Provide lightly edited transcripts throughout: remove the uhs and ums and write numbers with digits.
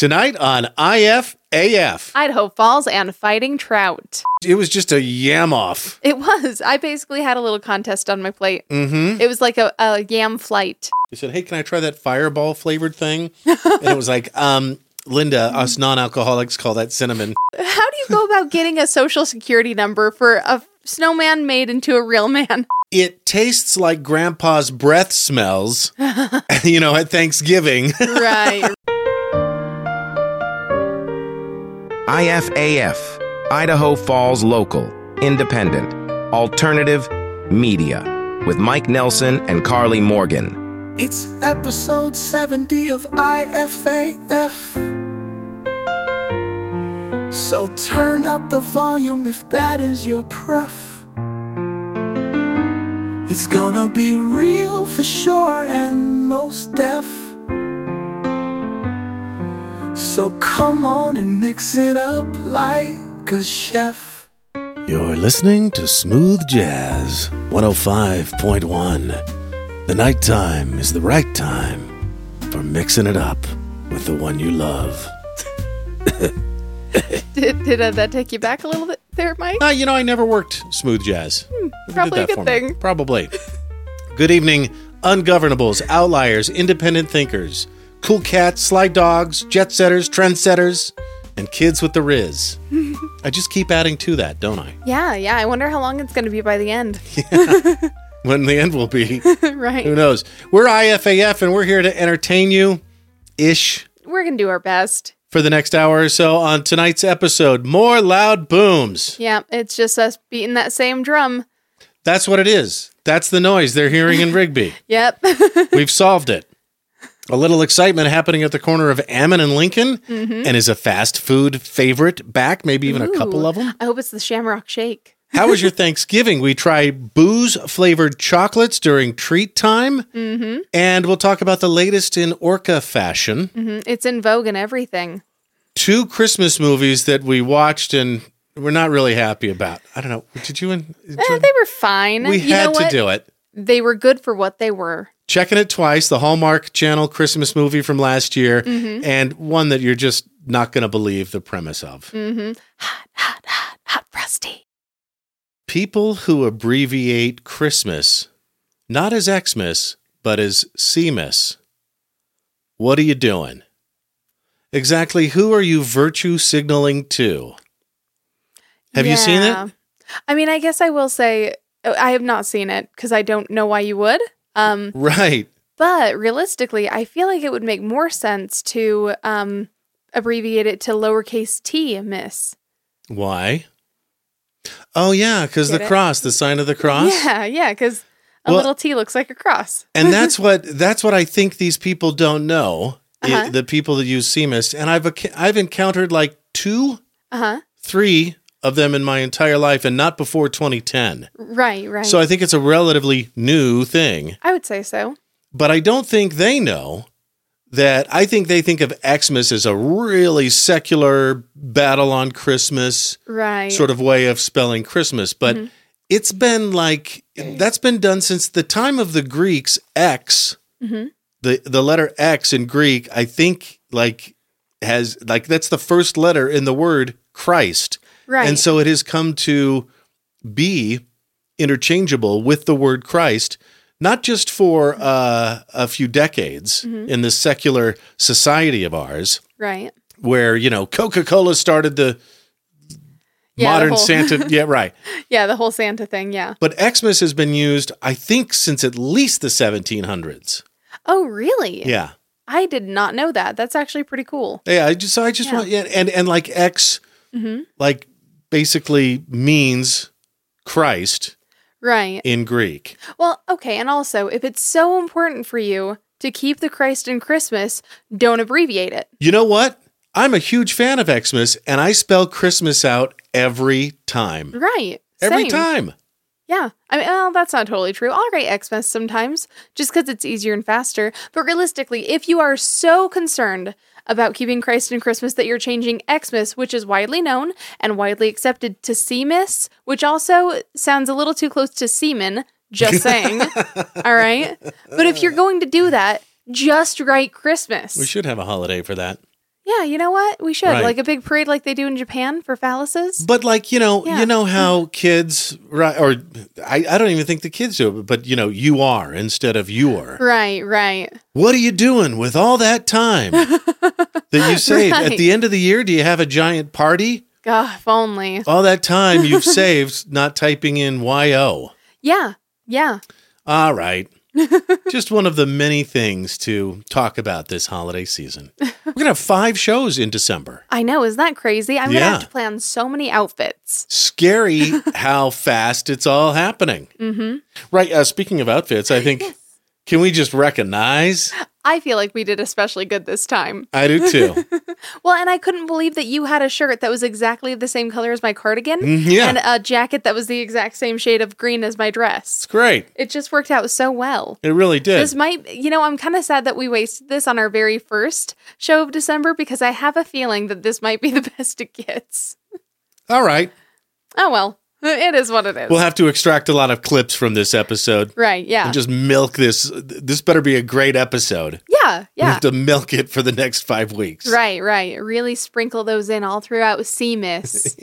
Tonight on IFAF. Idaho Falls and Fighting Trout. It was just a yam off. It was. I basically had a little contest on my plate. Mm-hmm. It was like a yam flight. They said, hey, can I try that fireball flavored thing? And it was like, Linda, us non-alcoholics call that cinnamon. How do you go about getting a social security number for a snowman made into a real man? It tastes like Grandpa's breath smells, at Thanksgiving. Right. IFAF, Idaho Falls Local, Independent, Alternative, Media, with Mike Nelson and Carly Morgan. It's episode 70 of IFAF. So turn up the volume if that is your pref. It's gonna be real for sure and most deaf. So come on and mix it up like a chef. You're listening to Smooth Jazz 105.1. The nighttime is the right time for mixing it up with the one you love. Did that take you back a little bit there, Mike? I never worked Smooth Jazz. Probably Did a that good for me. thing. Probably. Good evening, ungovernables, outliers, independent thinkers, cool cats, sly dogs, jet setters, trendsetters, and kids with the riz. I just keep adding to that, don't I? Yeah. I wonder how long it's going to be by the end. When the end will be. Right. Who knows? We're IFAF, and we're here to entertain you-ish We're going to do our best. for the next hour or so. On tonight's episode, more loud booms. Yeah, it's just us beating that same drum. That's what it is. That's the noise they're hearing in Rigby. Yep. We've solved it. A little excitement happening at the corner of Ammon and Lincoln. And is a fast food favorite back, maybe even a couple of them. I hope it's the Shamrock Shake. How was your Thanksgiving? We try booze-flavored chocolates during treat time. And we'll talk about the latest in Orca fashion. It's in vogue and everything. 2 Christmas movies that we watched and we're not really happy about. I don't know. Did you? They were fine. We You know had to what? do it. They were good for what they were. Checking it twice, the Hallmark Channel Christmas movie from last year, and one that you're just not going to believe the premise of. Hot Rusty. People who abbreviate Christmas, not as Xmas, but as CMIS. What are you doing? Exactly who are you virtue signaling to? Have you seen it? I mean, I guess I will say I have not seen it because I don't know why you would. Right. But realistically, I feel like it would make more sense to abbreviate it to lowercase t, miss. Why? Oh, yeah, because the Get it? cross, the sign of the cross. Yeah, because a little t looks like a cross. And that's what I think these people don't know. Uh-huh. The people that use CMIS, and I've encountered like 2, 3 of them in my entire life, and not before 2010. Right. So I think it's a relatively new thing. I would say so. But I don't think they know that. I think they think of Xmas as a really secular battle on Christmas Right. sort of way of spelling Christmas. But it's been that's been done since the time of the Greeks. X, the letter X in Greek, I think has that's the first letter in the word Christ. Right. And so it has come to be interchangeable with the word Christ, not just for a few decades in this secular society of ours, Right. where, Coca-Cola started the modern the whole- Santa. Yeah, right. Yeah, the whole Santa thing, yeah. But Xmas has been used, I think, since at least the 1700s. Oh, really? Yeah. I did not know that. That's actually pretty cool. Yeah, I just want, and like X, like basically means Christ Right. in Greek. Well, okay, and also, if it's so important for you to keep the Christ in Christmas, don't abbreviate it. You know what? I'm a huge fan of Xmas, and I spell Christmas out every time. Right. Every Same. time. Yeah. I mean, well, that's not totally true. I'll write Xmas sometimes, just because it's easier and faster. But realistically, if you are so concerned about keeping Christ in Christmas that you're changing Xmas, which is widely known and widely accepted, to CMIS, which also sounds a little too close to semen, just saying. All right? But if you're going to do that, just write Christmas. We should have a holiday for that. Yeah, you know what? We should. Right. Like a big parade like they do in Japan for phalluses. But like, Yeah. you know how kids, right? Or I don't even think the kids do it, but you are instead of you're. Right. What are you doing with all that time that you saved? Right. At the end of the year, do you have a giant party? God, if only. All that time you've saved not typing in YO. Yeah. All right. Just one of the many things to talk about this holiday season. We're going to have 5 shows in December. I know. Isn't that crazy? I'm going to Yeah. have to plan so many outfits. Scary how fast it's all happening. Mm-hmm. Right. Speaking of outfits, I think, can we just recognize? I feel like we did especially good this time. I do too. Well, and I couldn't believe that you had a shirt that was exactly the same color as my cardigan yeah. and a jacket that was the exact same shade of green as my dress. It's great. It just worked out so well. It really did. This might, I'm kind of sad that we wasted this on our very first show of December because I have a feeling that this might be the best it gets. All right. Oh, well, it is what it is. We'll have to extract a lot of clips from this episode. Right, yeah. And just milk this. This better be a great episode. Yeah. We have to milk it for the next 5 weeks. Right. Really sprinkle those in all throughout CMIS.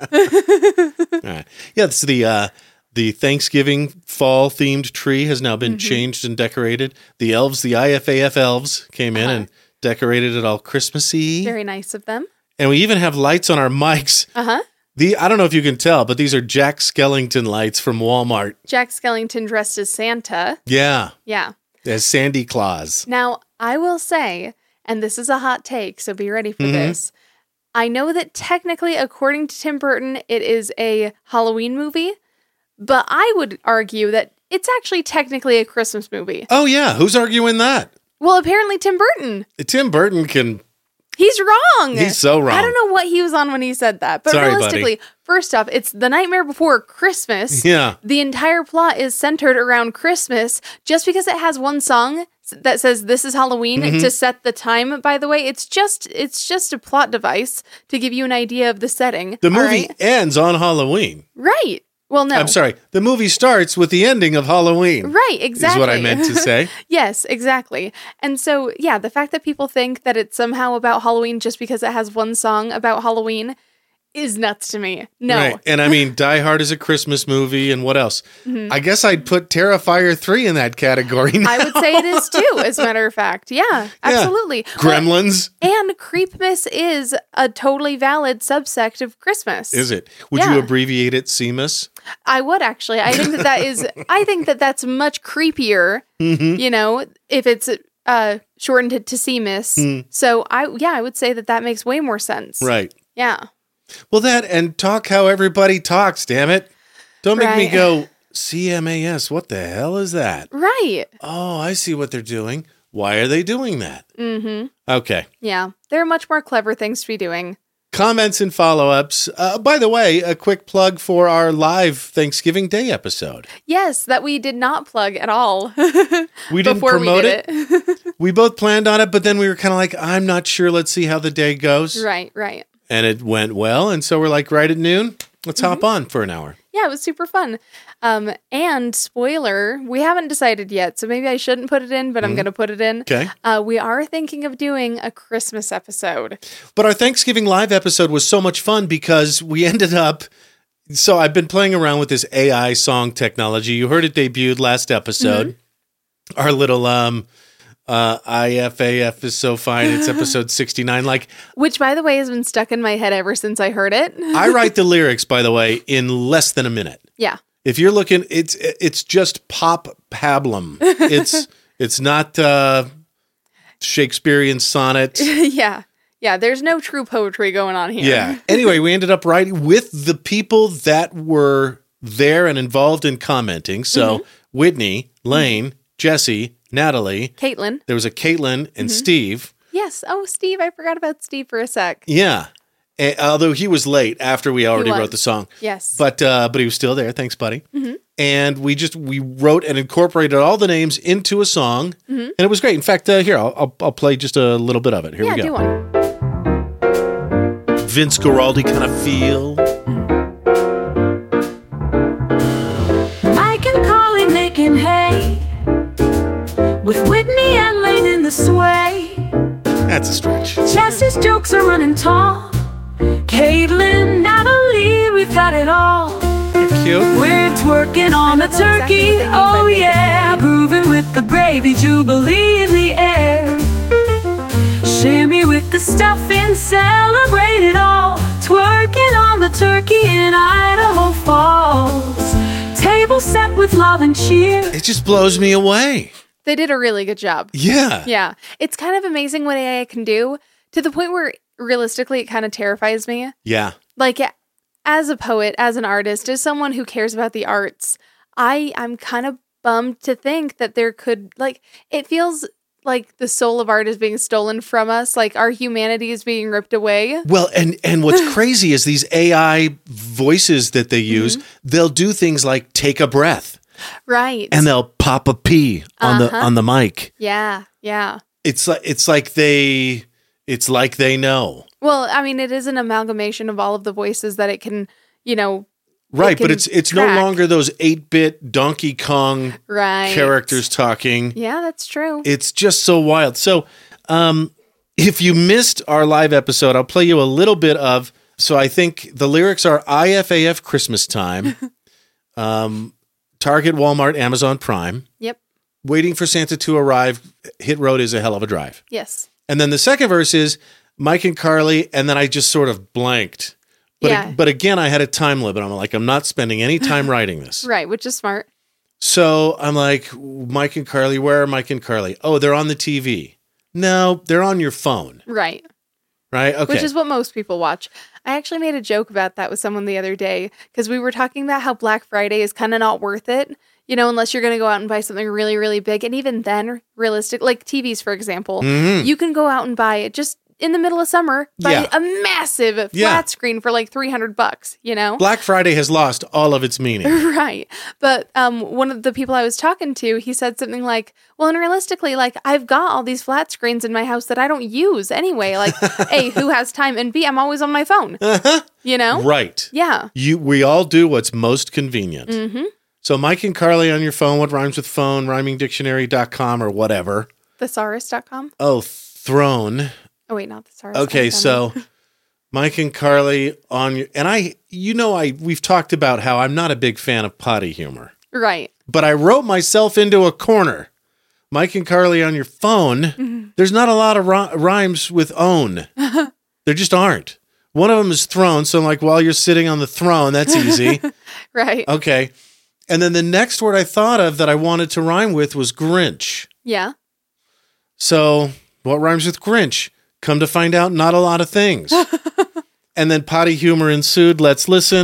All right. Yeah, it's the Thanksgiving fall themed tree has now been changed and decorated. The elves, the IFAF elves, came in and decorated it all Christmassy. Very nice of them. And we even have lights on our mics. Uh-huh. I don't know if you can tell, but these are Jack Skellington lights from Walmart. Jack Skellington dressed as Santa. Yeah, Yeah. as Sandy Claus. Now, I will say, and this is a hot take, so be ready for this. I know that technically, according to Tim Burton, it is a Halloween movie, but I would argue that it's actually technically a Christmas movie. Oh yeah, who's arguing that? Well, apparently Tim Burton. Tim Burton can. He's wrong. He's so wrong. I don't know what he was on when he said that. But Sorry, realistically, first off, it's The Nightmare Before Christmas. Yeah. The entire plot is centered around Christmas. Just because it has one song that says this is Halloween to set the time, by the way, it's just a plot device to give you an idea of the setting. The all movie right? ends on Halloween. Right. Well, no. I'm sorry. The movie starts with the ending of Halloween. Right, exactly. Is what I meant to say. Yes, exactly. And so, yeah, the fact that people think that it's somehow about Halloween just because it has one song about Halloween is nuts to me. No. Right. And I mean, Die Hard is a Christmas movie, and what else? I guess I'd put Terrifier 3 in that category now. I would say it is too, as a matter of fact. Yeah, absolutely. Gremlins. Well, and Creepmas is a totally valid subsect of Christmas. Is it? Would Yeah. you abbreviate it CMUS? I would actually. I think I think that's much creepier, if it's shortened to CMIS. So I would say that makes way more sense. Right. Yeah. Well, that and talk how everybody talks, damn it. Don't make me Right. go, CMAS, what the hell is that? Right. Oh, I see what they're doing. Why are they doing that? Mm-hmm. Okay. Yeah. There are much more clever things to be doing. Comments and follow-ups. By the way, a quick plug for our live Thanksgiving Day episode. Yes, that we did not plug at all. We didn't before promote we did it. We both planned on it, but then we were kind of like, I'm not sure. Let's see how the day goes. Right. And it went well. And so we're like, right at noon, let's hop on for an hour. Yeah, it was super fun. And spoiler, we haven't decided yet, so maybe I shouldn't put it in, but I'm going to put it in. Okay. We are thinking of doing a Christmas episode. But our Thanksgiving Live episode was so much fun because we ended up. So I've been playing around with this AI song technology. You heard it debuted last episode. Our little IFAF is so fine. It's episode 69. Like, Which, by the way, has been stuck in my head ever since I heard it. I write the lyrics, by the way, in less than a minute. Yeah. If you're looking, it's just pop pablum. It's not Shakespearean sonnet. Yeah. There's no true poetry going on here. Yeah. Anyway, we ended up writing with the people that were there and involved in commenting. So Whitney, Lane, Jesse, Natalie. Caitlin. There was a Caitlin and Steve. Yes. Oh, Steve. I forgot about Steve for a sec. Yeah. Although he was late after we already was. wrote the song. Yes. But he was still there. Thanks, buddy. And we wrote and incorporated all the names into a song. And it was great. In fact, here, I'll play just a little bit of it. Here we go. do one. Vince Guaraldi kind of feel. Mike and Carly making hay with Whitney and Lane in the sway. That's a stretch. Jesse's Joe run and talk. Caitlin, Natalie, we've got it all. Cute. We're twerking on the I know exactly turkey, what they mean oh by yeah, grooving with the gravy, jubilee in the air. Shimmy with the stuffing, celebrate it all. Twerking on the turkey in Idaho Falls. Table set with love and cheer. It just blows me away. They did a really good job. Yeah. Yeah. It's kind of amazing what AI can do to the point where realistically it kind of terrifies me. Yeah. Like as a poet, as an artist, as someone who cares about the arts, I'm kind of bummed to think that there could, like, it feels like the soul of art is being stolen from us, like our humanity is being ripped away. Well, and what's crazy is these AI voices that they use, they'll do things like take a breath Right. and they'll pop a pee on the mic. Yeah. Yeah. It's like they know. Well, I mean, it is an amalgamation of all of the voices that it can, Right, but can it's no track. longer those 8-bit Donkey Kong Right. characters talking. Yeah, that's true. It's just so wild. So, if you missed our live episode, I'll play you a little bit of. So I think the lyrics are IFAF Christmas time, Target, Walmart, Amazon Prime, Yep. waiting for Santa to arrive. Hit road is a hell of a drive. Yes. And then the second verse is Mike and Carly, and then I just sort of blanked. But Yeah. but again, I had a time limit. I'm like, I'm not spending any time writing this. Right, which is smart. So I'm like, Mike and Carly, where are Mike and Carly? Oh, they're on the TV. No, they're on your phone. Right. Right? Okay. Which is what most people watch. I actually made a joke about that with someone the other day because we were talking about how Black Friday is kind of not worth it, unless you're going to go out and buy something really, really big. And even then, realistic, like TVs, for example, you can go out and buy it just in the middle of summer, buy Yeah. a massive flat screen for like $300, Black Friday has lost all of its meaning. Right. But one of the people I was talking to, he said something like, well, and realistically, like, I've got all these flat screens in my house that I don't use anyway. Like, A, who has time? And B, I'm always on my phone. Right. Yeah. We all do what's most convenient. Mm-hmm. So Mike and Carly on your phone, what rhymes with phone, rhymingdictionary.com or whatever. Thesaurus.com. Oh, throne. Oh, wait, not Thesaurus. Okay, so Mike and Carly on your, and we've talked about how I'm not a big fan of potty humor, Right. but I wrote myself into a corner. Mike and Carly on your phone. There's not a lot of rhymes with own. There just aren't. One of them is throne. So I'm like, while you're sitting on the throne, that's easy. Right. Okay. And then the next word I thought of that I wanted to rhyme with was Grinch. Yeah. So what rhymes with Grinch? Come to find out, not a lot of things. And then potty humor ensued. Let's listen.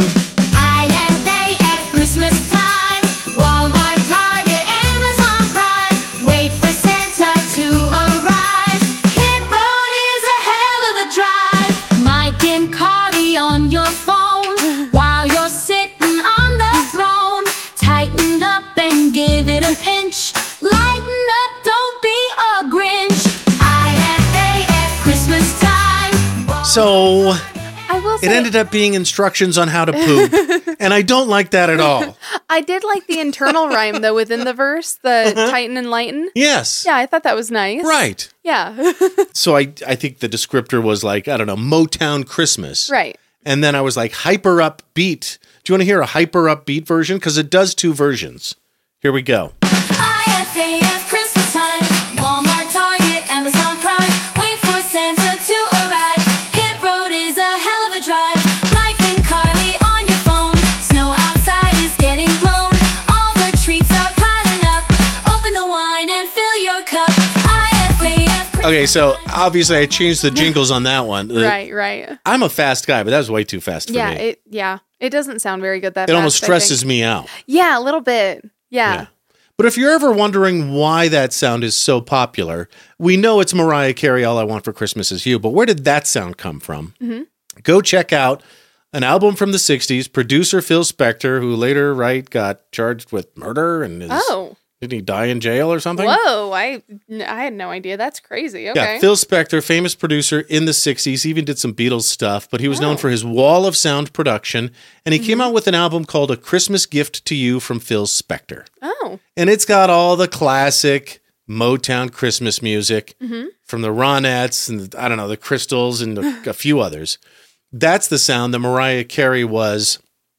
IFA at Christmas time. Walmart, Target, Amazon Prime. Wait for Santa to arrive. Hit road is a hell of a drive. Mike and Carly on your phone while you're sitting on the throne. Tighten up and give it a pinch. Lighten up, don't be a Grinch. IFA at Christmas time. So I will say, it ended up being instructions on how to poop. And I don't like that at all. I did like the internal rhyme, though, within the verse, the tighten and lighten. Yes. Yeah, I thought that was nice. Right. Yeah. So I think the descriptor was like, I don't know, Motown Christmas. Right. And then I was like, hyper upbeat. Do you want to hear a hyper upbeat version? Because it does two versions. Here we go. IFA at Christmas time. Walmart, Target, Amazon Prime. Wait for Santa to arrive. Hit road is a hell of a drive. Mike and Carly on your phone. Snow outside is getting blown. All the treats are piling up. Open the wine and fill your cup. IFA at Christmas. Okay, so obviously I changed the jingles on that one. Right. I'm a fast guy, but that was way too fast for me. It doesn't sound very good that It fast, almost I stresses think. me out. Yeah, a little bit. Yeah. But if you're ever wondering why that sound is so popular, we know it's Mariah Carey, All I Want for Christmas Is You, but where did that sound come from? Mm-hmm. Go check out an album from the 60s, producer Phil Spector, who later, got charged with murder and didn't he die in jail or something? Whoa. I had no idea. That's crazy. Okay. Yeah, Phil Spector, famous producer in the 60s, even did some Beatles stuff, but he was known for his wall of sound production, and he came out with an album called A Christmas Gift to You from Phil Spector. Oh. And it's got all the classic Motown Christmas music from the Ronettes and I don't know, the Crystals and a few others. That's the sound that Mariah Carey was,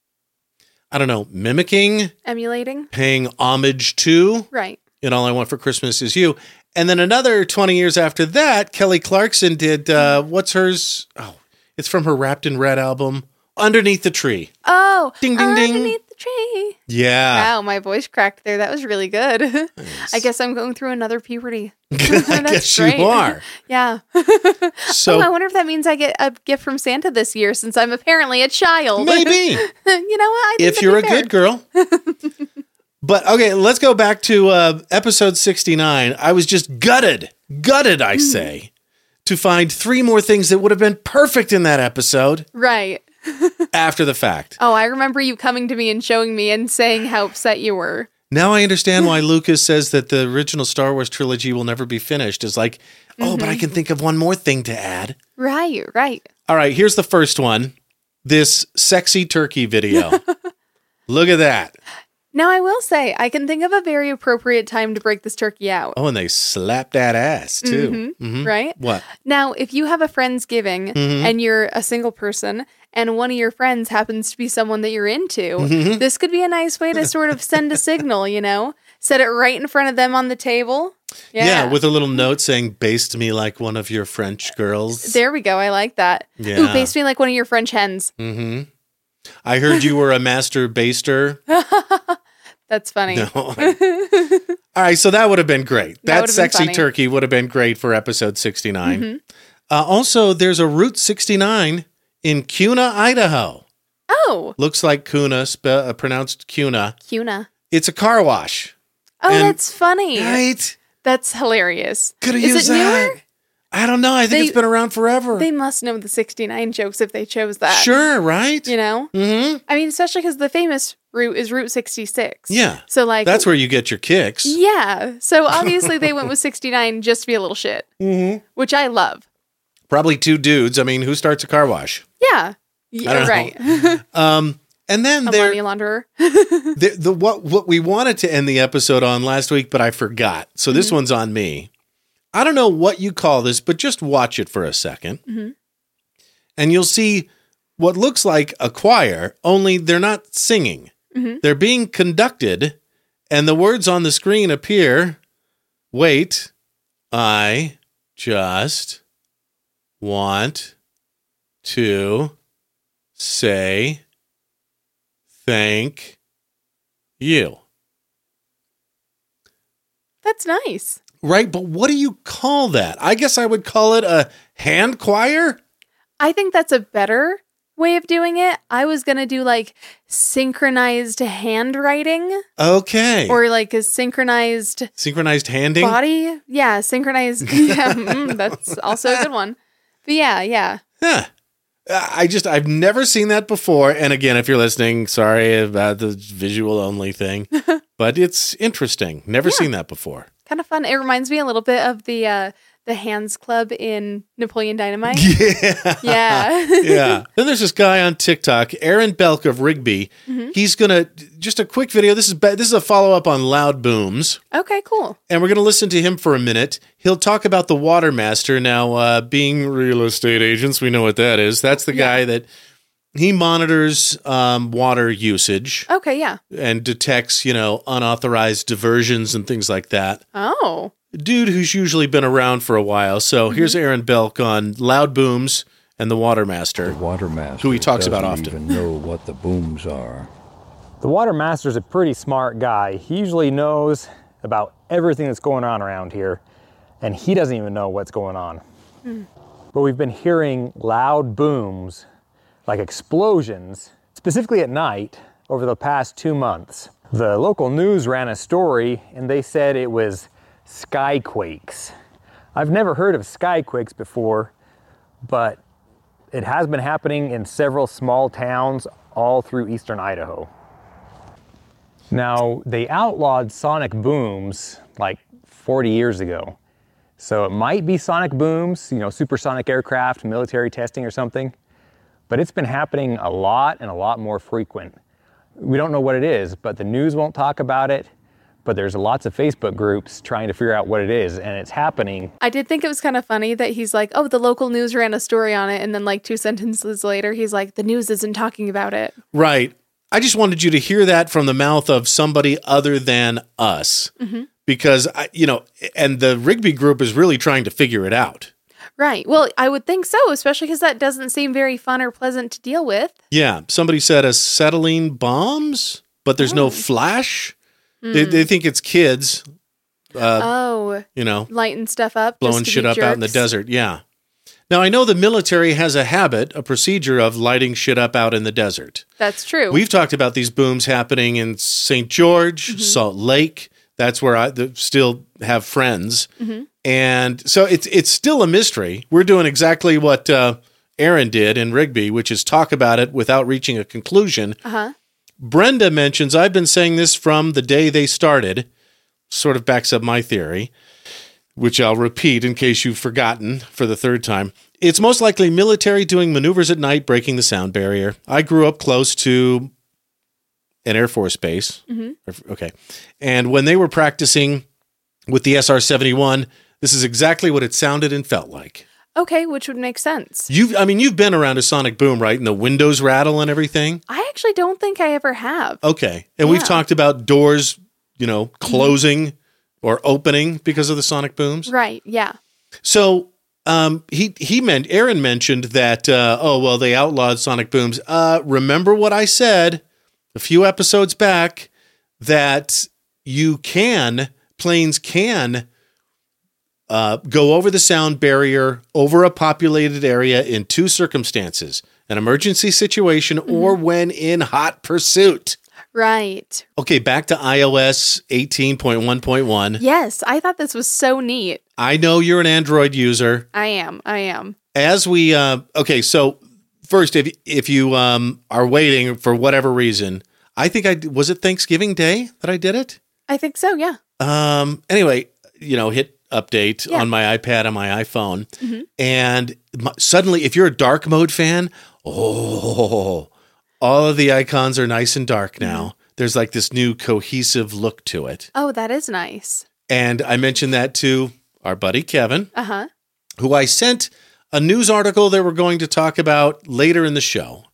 I don't know, mimicking, Emulating. paying homage to Right. in All I Want for Christmas Is You. And then another 20 years after that, Kelly Clarkson did, what's hers? Oh, it's from her Wrapped in Red album, Underneath the Tree. Oh, Ding, ding, ding. Underneath the tree. Yeah. Wow, my voice cracked there. That was really good. I guess I'm going through another puberty. I That's guess great. you are. Yeah. So Oh, I wonder if that means I get a gift from Santa this year since I'm apparently a child. maybe. You know what? I think If that'd you're a be fair. good girl. But okay, let's go back to episode 69. I was just gutted, I say, to find 3 more things that would have been perfect in that episode Right. after the fact. Oh, I remember you coming to me and showing me and saying how upset you were. Now I understand why Lucas says that the original Star Wars trilogy will never be finished. It's like, oh, but I can think of one more thing to add. Right, right. All right, here's the first one. This sexy turkey video. Look at that. Now, I will say, I can think of a very appropriate time to break this turkey out. Oh, and they slapped that ass, too. Right? What? Now, if you have a Friendsgiving and you're a single person and one of your friends happens to be someone that you're into, this could be a nice way to sort of send a signal, you know? Set it right in front of them on the table. Yeah, with a little note saying, baste me like one of your French girls. There we go. I like that. Yeah. Ooh, baste me like one of your French hens. I heard you were a master baster. That's funny. No. All right, so that would have been great. That That would have been sexy funny. turkey would have been great for episode 69. Also, there's a Route 69 in Kuna, Idaho. Oh, Looks like Kuna, pronounced Kuna. Cuna. It's a car wash. Oh, And- that's funny. Right? That's hilarious. Could have Is used it that. newer? I don't know. I think They- it's been around forever. They must know the 69 jokes if they chose that. Sure, right? You know? Mm-hmm. I mean, especially because the famous route is Route 66. Yeah. So, like, That's where you get your kicks. yeah. So, obviously, they went with 69 just to be a little shit, which I love. Probably 2 dudes. I mean, who starts a car wash? Yeah. I Yeah, don't right. And then A there, money launderer. what we wanted to end the episode on last week, but I forgot. So this one's on me. I don't know what you call this, but just watch it for a second. And you'll see what looks like a choir, only they're not singing. They're being conducted, and the words on the screen appear, wait, I just want to say thank you. That's nice. Right, but what do you call that? I guess I would call it a hand choir. I think that's a better way of doing it. I was going to do like synchronized handwriting Okay. or like a synchronized Synchronized handing. body. Yeah, synchronized. Yeah, that's also a good one. But yeah. Huh. I've never seen that before. And again, if you're listening, sorry about the visual only thing, but it's interesting. Never seen that before. Kind of fun. It reminds me a little bit of the Hands Club in Napoleon Dynamite. Yeah. Yeah. Yeah. Then there's this guy on TikTok, Aaron Belk of Rigby. He's gonna just a quick video. This is a follow up on Loud Booms, Okay, cool. and we're gonna listen to him for a minute. He'll talk about the Water Master. Now, being real estate agents, we know what that is. That's the guy that he monitors water usage Okay, yeah. and detects, unauthorized diversions and things like that. Oh. Dude who's usually been around for a while. So here's Aaron Belk on Loud Booms and the Water Master. Water Master Who he talks about doesn't often. even know what the booms are. The Water Master's a pretty smart guy. He usually knows about everything that's going on around here, and he doesn't even know what's going on. But we've been hearing loud booms, like explosions, specifically at night, over the past 2 months. The local news ran a story, and they said it was skyquakes. I've never heard of skyquakes before, but it has been happening in several small towns all through eastern Idaho. Now, they outlawed sonic booms like 40 years ago. So it might be sonic booms, supersonic aircraft, military testing or something, but it's been happening a lot and a lot more frequent. We don't know what it is, but the news won't talk about it, but there's lots of Facebook groups trying to figure out what it is, and it's happening. I did think it was kind of funny that he's like, oh, the local news ran a story on it. And then like 2 sentences later, he's like, the news isn't talking about it. Right. I just wanted you to hear that from the mouth of somebody other than us. Because, and the Rigby group is really trying to figure it out. Right. Well, I would think so, especially because that doesn't seem very fun or pleasant to deal with. Yeah. Somebody said acetylene bombs, but there's no flash. They think it's kids. Lighting stuff up. Blowing just to shit be up out in the jerks. desert. Yeah. Now, I know the military has a procedure of lighting shit up out in the desert. That's true. We've talked about these booms happening in St. George, Salt Lake. That's where I still have friends. And so it's still a mystery. We're doing exactly what Aaron did in Rigby, which is talk about it without reaching a conclusion. Brenda mentions, I've been saying this from the day they started, sort of backs up my theory, which I'll repeat in case you've forgotten for the third time. It's most likely military doing maneuvers at night, breaking the sound barrier. I grew up close to an Air Force base. Okay. And when they were practicing with the SR-71, this is exactly what it sounded and felt like. Okay, which would make sense. You've been around a sonic boom, right? And the windows rattle and everything? I actually don't think I ever have. Okay. And we've talked about doors, closing or opening because of the sonic booms. Right, yeah. So Aaron mentioned that, they outlawed sonic booms. Remember what I said a few episodes back, that planes can go over the sound barrier over a populated area in 2 circumstances: an emergency situation or when in hot pursuit. Right. Okay, back to iOS 18.1.1. Yes, I thought this was so neat. I know you're an Android user. I am. As we, so first, if you are waiting for whatever reason, I think was it Thanksgiving Day that I did it? I think so, yeah. Anyway, hit update on my iPad and my iPhone. And suddenly, if you're a dark mode fan, all of the icons are nice and dark now. There's like this new cohesive look to it. Oh, that is nice. And I mentioned that to our buddy Kevin, who I sent a news article that we're going to talk about later in the show.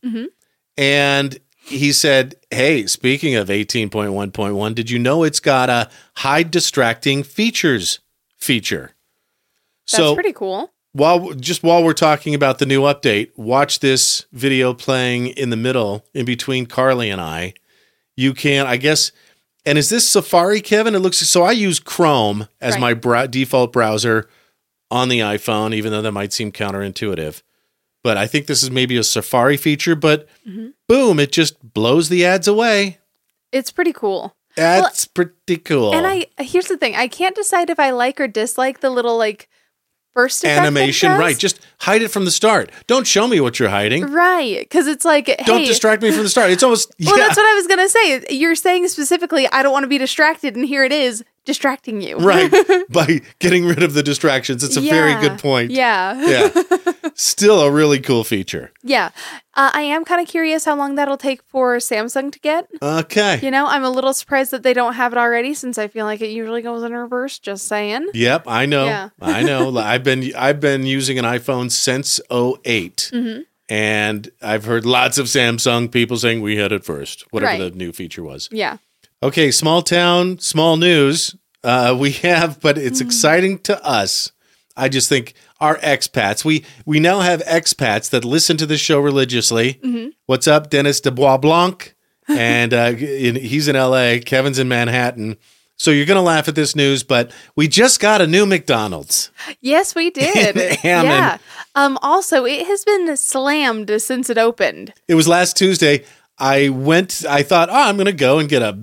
And he said, hey, speaking of 18.1.1, did you know it's got a hide distracting features feature? That's pretty cool. While we're talking about the new update, watch this video playing in the middle, in between Carly and I. You can, I guess, and is this Safari, Kevin? It looks, so I use Chrome as my default browser on the iPhone, even though that might seem counterintuitive. But I think this is maybe a Safari feature, but boom, it just blows the ads away. It's pretty cool. That's pretty cool. And here's the thing. I can't decide if I like or dislike the little burst effect animation, right? Just hide it from the start. Don't show me what you're hiding. Right, because it's like, hey, don't distract me from the start. It's almost, well, that's what I was going to say. You're saying specifically, I don't want to be distracted, and here it is, distracting you. Right, by getting rid of the distractions. It's a very good point. Yeah. Still a really cool feature. Yeah. I am kind of curious how long that'll take for Samsung to get. Okay. I'm a little surprised that they don't have it already, since I feel like it usually goes in reverse, just saying. Yep, I know. Yeah. I know. I've been using an iPhone since 2008. And I've heard lots of Samsung people saying we had it first, whatever the new feature was. Yeah. Okay, small town, small news. We have, but it's exciting to us. I just think our expats, we now have expats that listen to the show religiously. What's up, Dennis Dubois Blanc? And he's in LA, Kevin's in Manhattan. So you're going to laugh at this news, but we just got a new McDonald's. Yes, we did. Yeah. Also, it has been slammed since it opened. It was last Tuesday. I thought, I'm going to go and get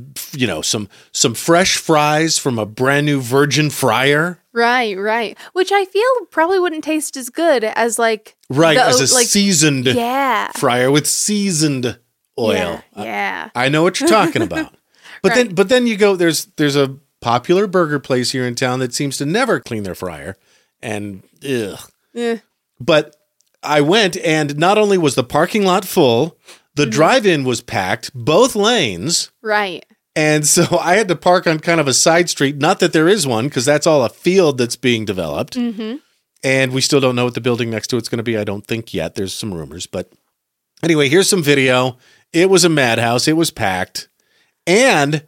some fresh fries from a brand new virgin fryer. Right. Which I feel probably wouldn't taste as good as seasoned fryer with seasoned oil. Yeah. I know what you're talking about. But then you go, there's a popular burger place here in town that seems to never clean their fryer. And But I went, and not only was the parking lot full, the drive-in was packed, both lanes. Right. And so I had to park on kind of a side street. Not that there is one, because that's all a field that's being developed. Mm-hmm. And we still don't know what the building next to it's going to be. I don't think yet. There's some rumors. But anyway, here's some video. It was a madhouse. It was packed. And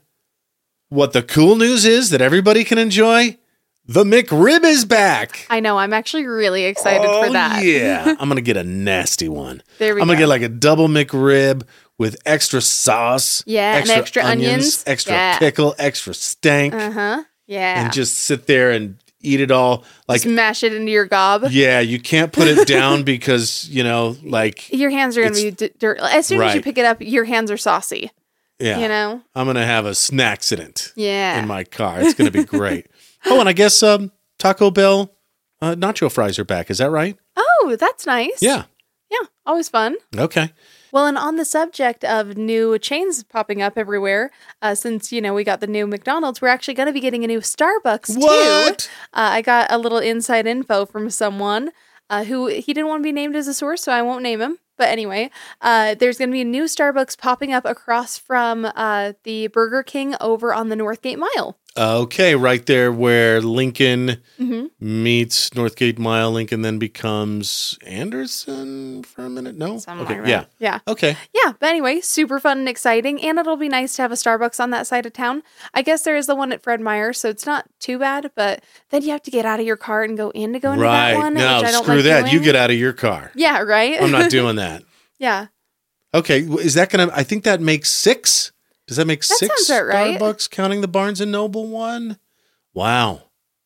what the cool news is that everybody can enjoy, the McRib is back. I know. I'm actually really excited for that. Yeah. I'm going to get a nasty one. There we I'm going to go. get like a double McRib with extra sauce. Yeah, and extra onions. Extra Yeah. pickle, extra stank. Uh-huh. Yeah. And just sit there and eat it all. Like, Just mash it into your gob. yeah, you can't put it down because, like, Your hands are going to be dirty. As soon as you Right. pick it up, your hands are saucy. yeah. You know? I'm going to have a snacksident Yeah. in my car. It's going to be great. Oh, and I guess Taco Bell nacho fries are back. Is that right? Oh, that's nice. Yeah. Yeah. Always fun. Okay. Well, and on the subject of new chains popping up everywhere, since, we got the new McDonald's, we're actually going to be getting a new Starbucks, What? too. I got a little inside info from someone who he didn't want to be named as a source, so I won't name him. But anyway, there's going to be a new Starbucks popping up across from the Burger King over on the Northgate Mile. Okay, right there where Lincoln Mm-hmm. meets Northgate Mile. Lincoln then becomes Anderson for a minute. No? Something Okay, like that. yeah. Yeah. Okay. Yeah, but anyway, super fun and exciting, and it'll be nice to have a Starbucks on that side of town. I guess there is the one at Fred Meyer, so it's not too bad, but then you have to get out of your car and go into that Right. one, No, which I don't screw like that. doing. You get out of your car. Yeah, right? I'm not doing that. Yeah. Okay, is that going to, I think that makks 6. Does that make 6 sounds about right. Starbucks counting the Barnes & Noble one? Wow.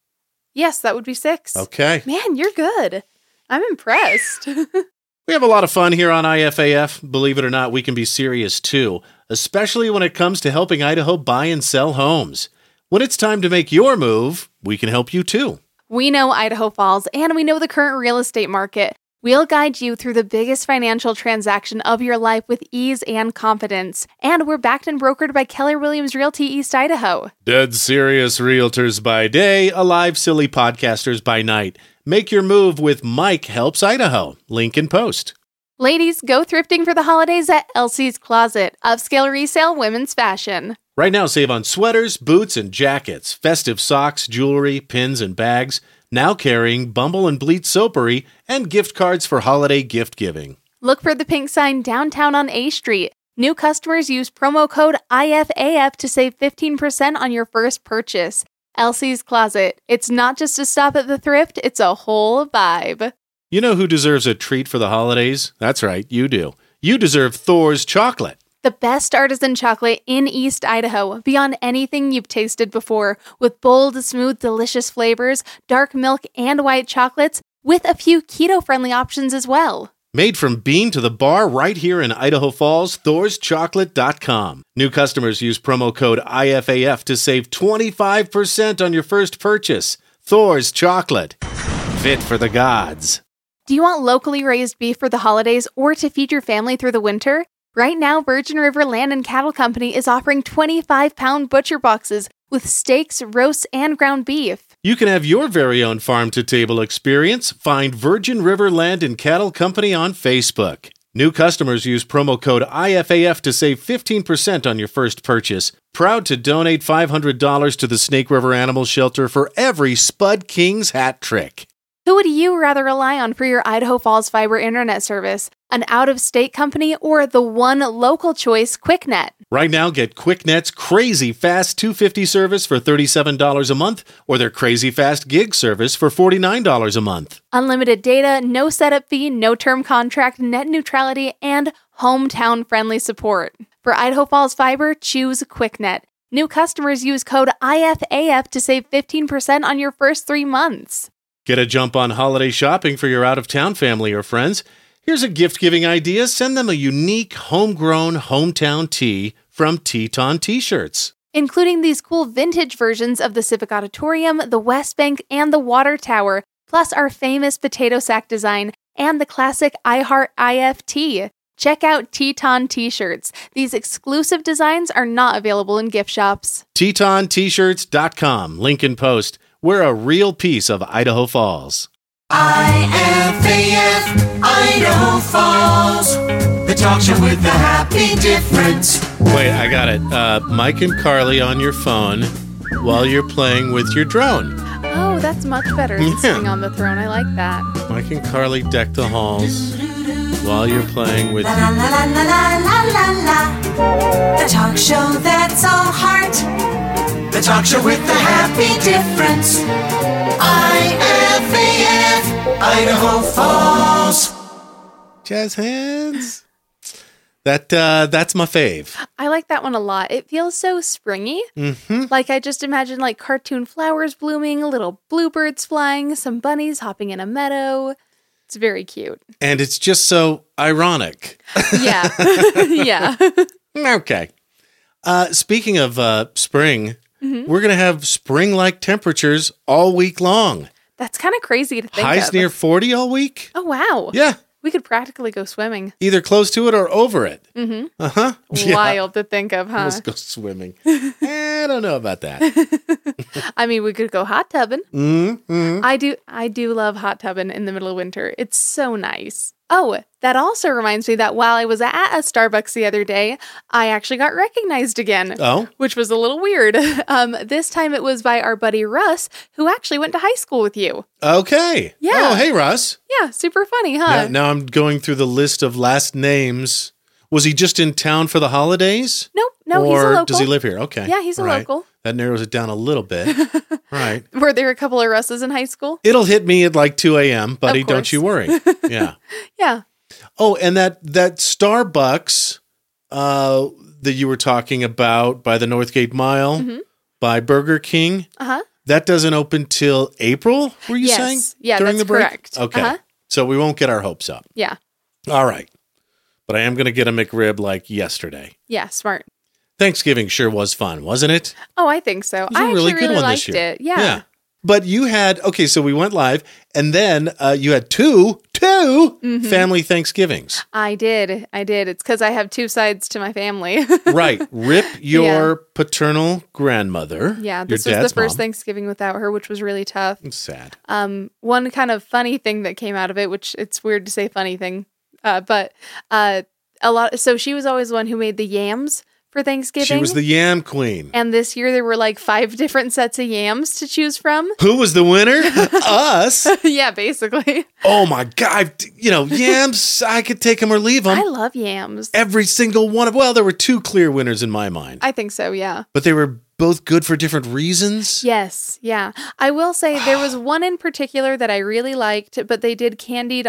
Yes, that would be 6. Okay. Man, you're good. I'm impressed. We have a lot of fun here on IFAF. Believe it or not, we can be serious too, especially when it comes to helping Idaho buy and sell homes. When it's time to make your move, we can help you too. We know Idaho Falls, and we know the current real estate market. We'll guide you through the biggest financial transaction of your life with ease and confidence. And we're backed and brokered by Keller Williams Realty East Idaho. Dead serious realtors by day, alive silly podcasters by night. Make your move with Mike Helps Idaho. Link in post. Ladies, go thrifting for the holidays at Elsie's Closet, upscale resale women's fashion. Right now, save on sweaters, boots, and jackets, festive socks, jewelry, pins, and bags. Now carrying Bumble and Bleat Soapery and gift cards for holiday gift giving. Look for the pink sign downtown on A Street. New customers use promo code IFAF to save 15% on your first purchase. Elsie's Closet. It's not just a stop at the thrift, it's a whole vibe. You know who deserves a treat for the holidays? That's right, you do. You deserve Thor's chocolate. The best artisan chocolate in East Idaho, beyond anything you've tasted before, with bold, smooth, delicious flavors, dark milk, and white chocolates, with a few keto-friendly options as well. Made from bean to the bar right here in Idaho Falls, thorschocolate.com. New customers use promo code IFAF to save 25% on your first purchase. Thor's Chocolate. Fit for the gods. Do you want locally raised beef for the holidays or to feed your family through the winter? Right now, Virgin River Land and Cattle Company is offering 25-pound butcher boxes with steaks, roasts, and ground beef. You can have your very own farm-to-table experience. Find Virgin River Land and Cattle Company on Facebook. New customers use promo code IFAF to save 15% on your first purchase. Proud to donate $500 to the Snake River Animal Shelter for every Spud King's hat trick. Who would you rather rely on for your Idaho Falls fiber internet service? An out-of-state company or the one local choice, QuickNet? Right now, get QuickNet's crazy fast 250 service for $37 a month or their crazy fast gig service for $49 a month. Unlimited data, no setup fee, no term contract, net neutrality, and hometown-friendly support. For Idaho Falls Fiber, choose QuickNet. New customers use code IFAF to save 15% on your first 3 months. Get a jump on holiday shopping for your out-of-town family or friends. Here's a gift-giving idea. Send them a unique, homegrown hometown tee from Teton T-shirts. Including these cool vintage versions of the Civic Auditorium, the West Bank, and the Water Tower, plus our famous potato sack design and the classic I Heart IFT. Check out Teton T-shirts. These exclusive designs are not available in gift shops. TetonT-shirts.com. Link in post. We're a real piece of Idaho Falls. IFAF, Idaho Falls, the talk talk show with the happy difference. Wait, I got it. Mike and Carly on your phone while you're playing with your drone. Oh, that's much better than sitting on the throne. I like that. Mike and Carly deck the halls while you're playing with La la la la la la la la. The talk show that's all heart. The talk show with the happy difference. IFAF, Idaho Falls. jazz hands. That's my fave. I like that one a lot. It feels so springy. Mm-hmm. Like I just imagine like cartoon flowers blooming, little bluebirds flying, some bunnies hopping in a meadow. It's very cute. And it's just so ironic. Yeah. Yeah. Okay. Speaking of spring, Mm-hmm. we're going to have spring-like temperatures all week long. That's kind of crazy to think Highs of. near 40 all week? Oh, wow. Yeah. We could practically go swimming. Either close to it or over it. Mm-hmm. Uh-huh. Yeah. Wild to think of, huh? Let's go swimming. I don't know about that. I mean, we could go hot tubbing. Mm-hmm. I do love hot tubbing in the middle of winter. It's so nice. Oh, that also reminds me that while I was at a Starbucks the other day, I actually got recognized again. Oh? Which was a little weird. This time it was by our buddy Russ, who actually went to high school with you. Okay. Yeah. Oh, hey, Russ. Yeah, super funny, huh? Now I'm going through the list of last names. Was he just in town for the holidays? No, he's a Or local. does he live here? Okay. Yeah, he's a Right. local. That narrows it down a little bit. Right. Were there a couple of Russes in high school? It'll hit me at like 2 a.m., buddy. Of Don't course. you worry. Yeah. Yeah. Oh, and that Starbucks that you were talking about by the Northgate Mile, by Burger King, Uh-huh. that doesn't open till April, were you Yes. saying? Yeah, during that's the break? correct. Okay. Uh-huh. So we won't get our hopes up. Yeah. All right. But I am going to get a McRib like yesterday. Yeah, smart. Thanksgiving sure was fun, wasn't it? Oh, I think so. It was a I really actually good one liked this year. it. Yeah. But you had, okay, so we went live, and then you had two family Thanksgivings. I did. It's because I have two sides to my family. Right. Rip your paternal grandmother. Yeah, your this was dad's the first mom. Thanksgiving without her, which was really tough. It's sad. One kind of funny thing that came out of it, which it's weird to say funny thing, but a lot. So she was always the one who made the yams for Thanksgiving. She was the yam queen. And this year there were like 5 different sets of yams to choose from. Who was the winner? Us. Yeah, basically. Oh my God. Yams, I could take them or leave them. I love yams. Every single one of, well, there were 2 clear winners in my mind, I think so, yeah. but they were both good for different reasons. Yes, yeah. I will say there was one in particular that I really liked, but they did candied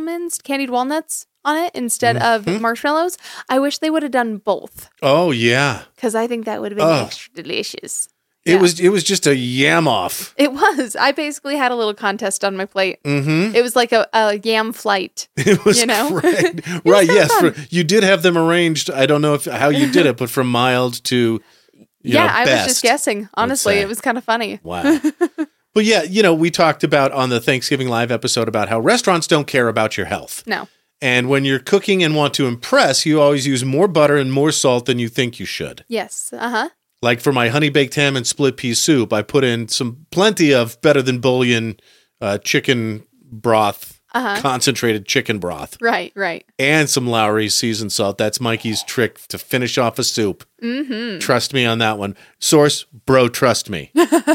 walnuts on it instead of marshmallows. I wish they would have done both Oh yeah. because I think that would have been Oh. extra delicious. It Yeah. was just a yam off. It was. I basically had a little contest on my plate. Mm-hmm. It was like a yam flight. It was You know? great. Right, so yes. fun. You did have them arranged. I don't know how you did it, but from mild to I was best. just guessing. Honestly, say. it was kind of funny. Wow. But yeah, we talked about on the Thanksgiving Live episode about how restaurants don't care about your health. No. And when you're cooking and want to impress, you always use more butter and more salt than you think you should. Yes. Uh-huh. Like for my honey baked ham and split pea soup, I put in plenty of better than bouillon chicken broth, concentrated chicken broth, Right. and some Lowry's seasoned salt. That's Mikey's trick to finish off a soup. Mm-hmm. Trust me on that one. Source, bro, trust me.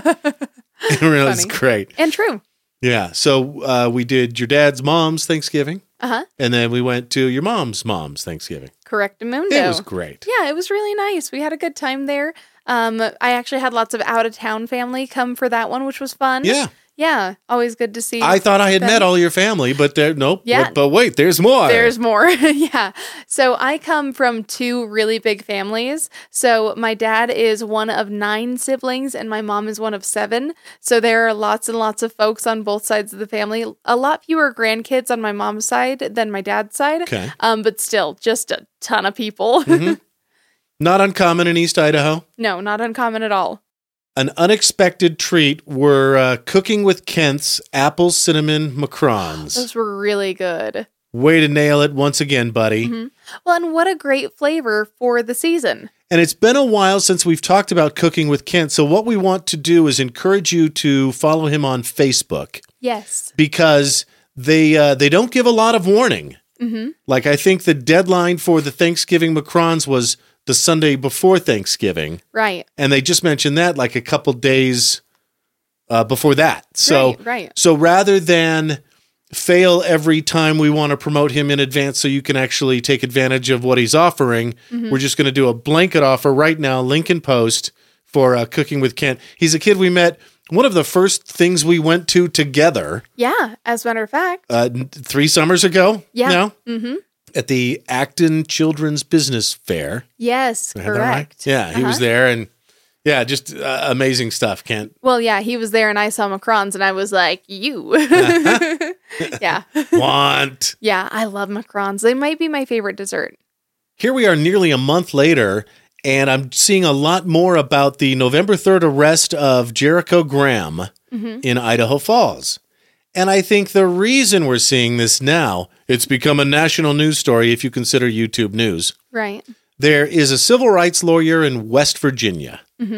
It really is Funny. great. And true. Yeah. So we did your dad's mom's Thanksgiving. Uh-huh. And then we went to your mom's Thanksgiving. Correctamundo. It was great. Yeah, it was really nice. We had a good time there. I actually had lots of out-of-town family come for that one, which was fun. Yeah. Yeah, always good to see. I thought I had them. met all your family, but nope. Yeah. But wait, there's more. There's more. Yeah. So I come from 2 really big families. So my dad is one of 9 siblings and my mom is one of 7. So there are lots and lots of folks on both sides of the family. A lot fewer grandkids on my mom's side than my dad's side. Okay. But still, just a ton of people. Not uncommon in East Idaho. No, not uncommon at all. An unexpected treat were Cooking with Kent's apple cinnamon macarons. Those were really good. Way to nail it once again, buddy. Well, and what a great flavor for the season. And it's been a while since we've talked about Cooking with Kent. So what we want to do is encourage you to follow him on Facebook Yes. because they don't give a lot of warning. Like, I think the deadline for the Thanksgiving macarons was the Sunday before Thanksgiving. Right. And they just mentioned that like a couple days before that. So, Right. So rather than fail every time we want to promote him in advance so you can actually take advantage of what he's offering, we're just going to do a blanket offer right now, link in post, for Cooking with Kent. He's a kid we met. One of the first things we went to together. Yeah, as a matter of fact. 3 summers ago. Yeah. Now, at the Acton Children's Business Fair. Yes, Did I have that correct. right? Yeah, he was there, and yeah, just amazing stuff, Kent. Well, yeah, he was there and I saw macarons and I was like, you. Yeah. Want. Yeah, I love macarons. They might be my favorite dessert. Here we are nearly a month later, and I'm seeing a lot more about the November 3rd arrest of Jericho Graham in Idaho Falls. And I think the reason we're seeing this now, it's become a national news story if you consider YouTube news. Right. There is a civil rights lawyer in West Virginia,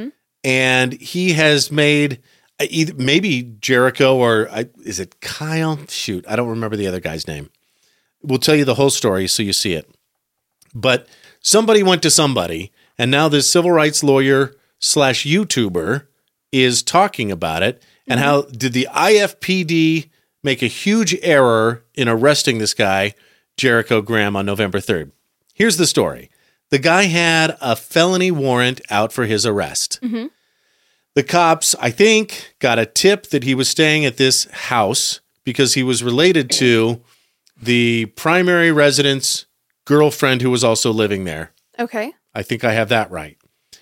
and he has made maybe Jericho or is it Kyle? Shoot, I don't remember the other guy's name. We'll tell you the whole story so you see it. But somebody went to somebody, and now this civil rights lawyer / YouTuber is talking about it, and how did the IFPD make a huge error in arresting this guy, Jericho Graham, on November 3rd. Here's the story. The guy had a felony warrant out for his arrest. The cops, I think, got a tip that he was staying at this house because he was related to the primary resident's girlfriend who was also living there. Okay. I think I have that right.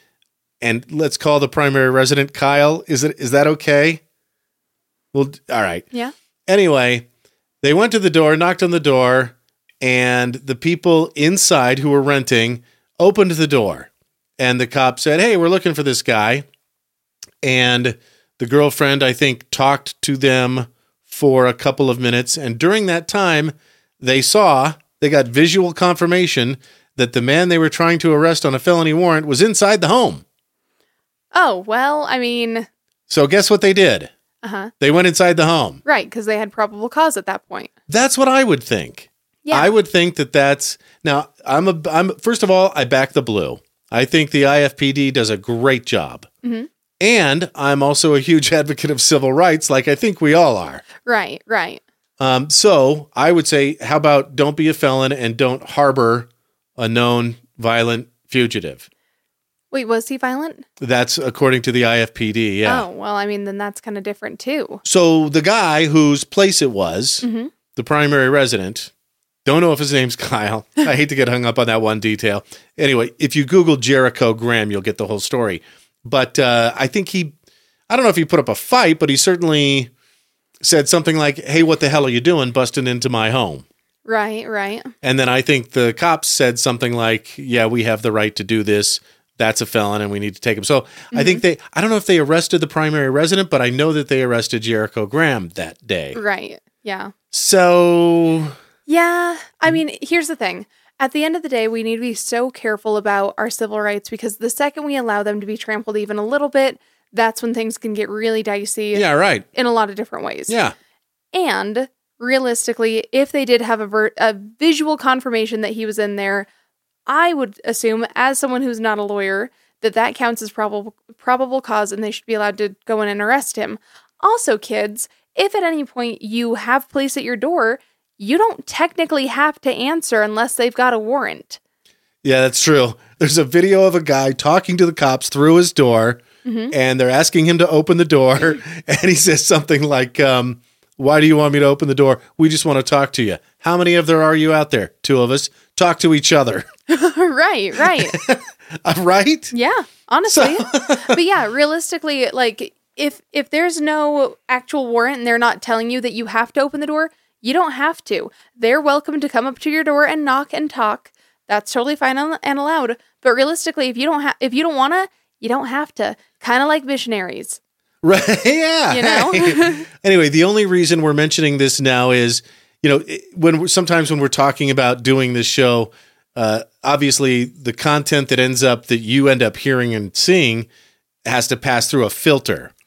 And let's call the primary resident Kyle. Is that okay? Well, all right. Yeah. Anyway, they went to the door, knocked on the door, and the people inside who were renting opened the door. And the cop said, "Hey, we're looking for this guy." And the girlfriend, I think, talked to them for a couple of minutes. And during that time, they got visual confirmation that the man they were trying to arrest on a felony warrant was inside the home. Oh, well, I mean. So guess what they did? They went inside the home. Right, because they had probable cause at that point. That's what I would think. Yeah. I would think that's now. I'm first of all, I back the blue. I think the IFPD does a great job, and I'm also a huge advocate of civil rights, like I think we all are. Right. Right. So I would say, how about don't be a felon and don't harbor a known violent fugitive. Wait, was he violent? That's according to the IFPD. Yeah. Oh, well, I mean, then that's kind of different too. So the guy whose place it was, the primary resident. Don't know if his name's Kyle. I hate to get hung up on that one detail. Anyway, if you Google Jericho Graham, you'll get the whole story. But I think I don't know if he put up a fight, but he certainly said something like, "Hey, what the hell are you doing busting into my home?" Right, right. And then I think the cops said something like, "Yeah, we have the right to do this. That's a felon and we need to take him." So I think I don't know if they arrested the primary resident, but I know that they arrested Jericho Graham that day. Right, yeah. So... Yeah, I mean, here's the thing. At the end of the day, we need to be so careful about our civil rights because the second we allow them to be trampled even a little bit, that's when things can get really dicey. Yeah, right. In a lot of different ways. Yeah. And realistically, if they did have a visual confirmation that he was in there, I would assume, as someone who's not a lawyer, that counts as probable cause and they should be allowed to go in and arrest him. Also, kids, if at any point you have police at your door, you don't technically have to answer unless they've got a warrant. Yeah, that's true. There's a video of a guy talking to the cops through his door, and they're asking him to open the door, and he says something like, "Why do you want me to open the door? We just want to talk to you. How many of there are you out there? 2 of us. Talk to each other." Right. Right? Yeah, honestly. But yeah, realistically, like, if there's no actual warrant and they're not telling you that you have to open the door, you don't have to. They're welcome to come up to your door and knock and talk. That's totally fine and allowed. But realistically, if you don't want to, you don't have to. Kind of like missionaries. Right. Yeah. You know? Anyway, the only reason we're mentioning this now is, sometimes when we're talking about doing this show, obviously the content that you end up hearing and seeing has to pass through a filter.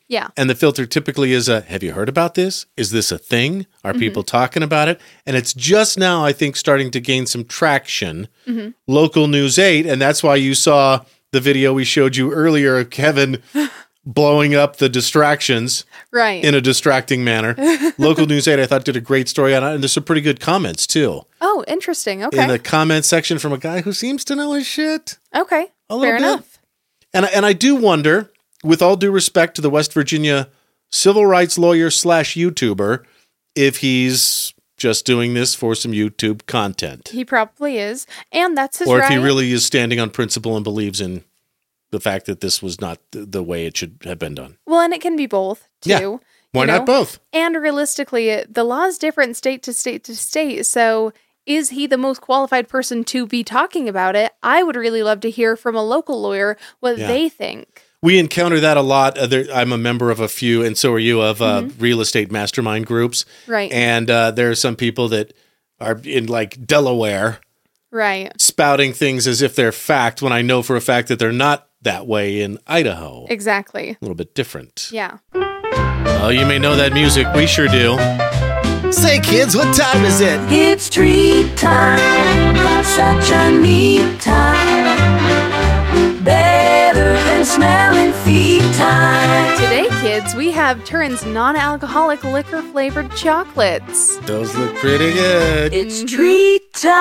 Yeah. And the filter typically is have you heard about this? Is this a thing? Are people talking about it? And it's just now, I think, starting to gain some traction. Local News 8, and that's why you saw the video we showed you earlier of Kevin blowing up the distractions Right. in a distracting manner. Local News 8, I thought, did a great story on it, and there's some pretty good comments, too. Oh, interesting. Okay. In the comment section from a guy who seems to know his shit. Okay. A little Fair bit. enough. And I do wonder, with all due respect to the West Virginia civil rights lawyer / YouTuber, if he's just doing this for some YouTube content. He probably is. And that's his Or right. if he really is standing on principle and believes in the fact that this was not the way it should have been done. Well, and it can be both, too. Yeah. Why you not know? both? And realistically, the law is different state to state to state. So is he the most qualified person to be talking about it? I would really love to hear from a local lawyer what Yeah. they think. We encounter that a lot. I'm a member of a few, and so are you, of real estate mastermind groups. Right. And there are some people that are in like Delaware Right. spouting things as if they're fact when I know for a fact that they're not that way in Idaho. Exactly. A little bit different. Yeah. Oh, you may know that music. We sure do. Say, kids, what time is it? It's treat time, such a neat time. Better than smelling feet time. Today, kids, we have Turin's non-alcoholic liquor-flavored chocolates. Those look pretty good. It's treat time.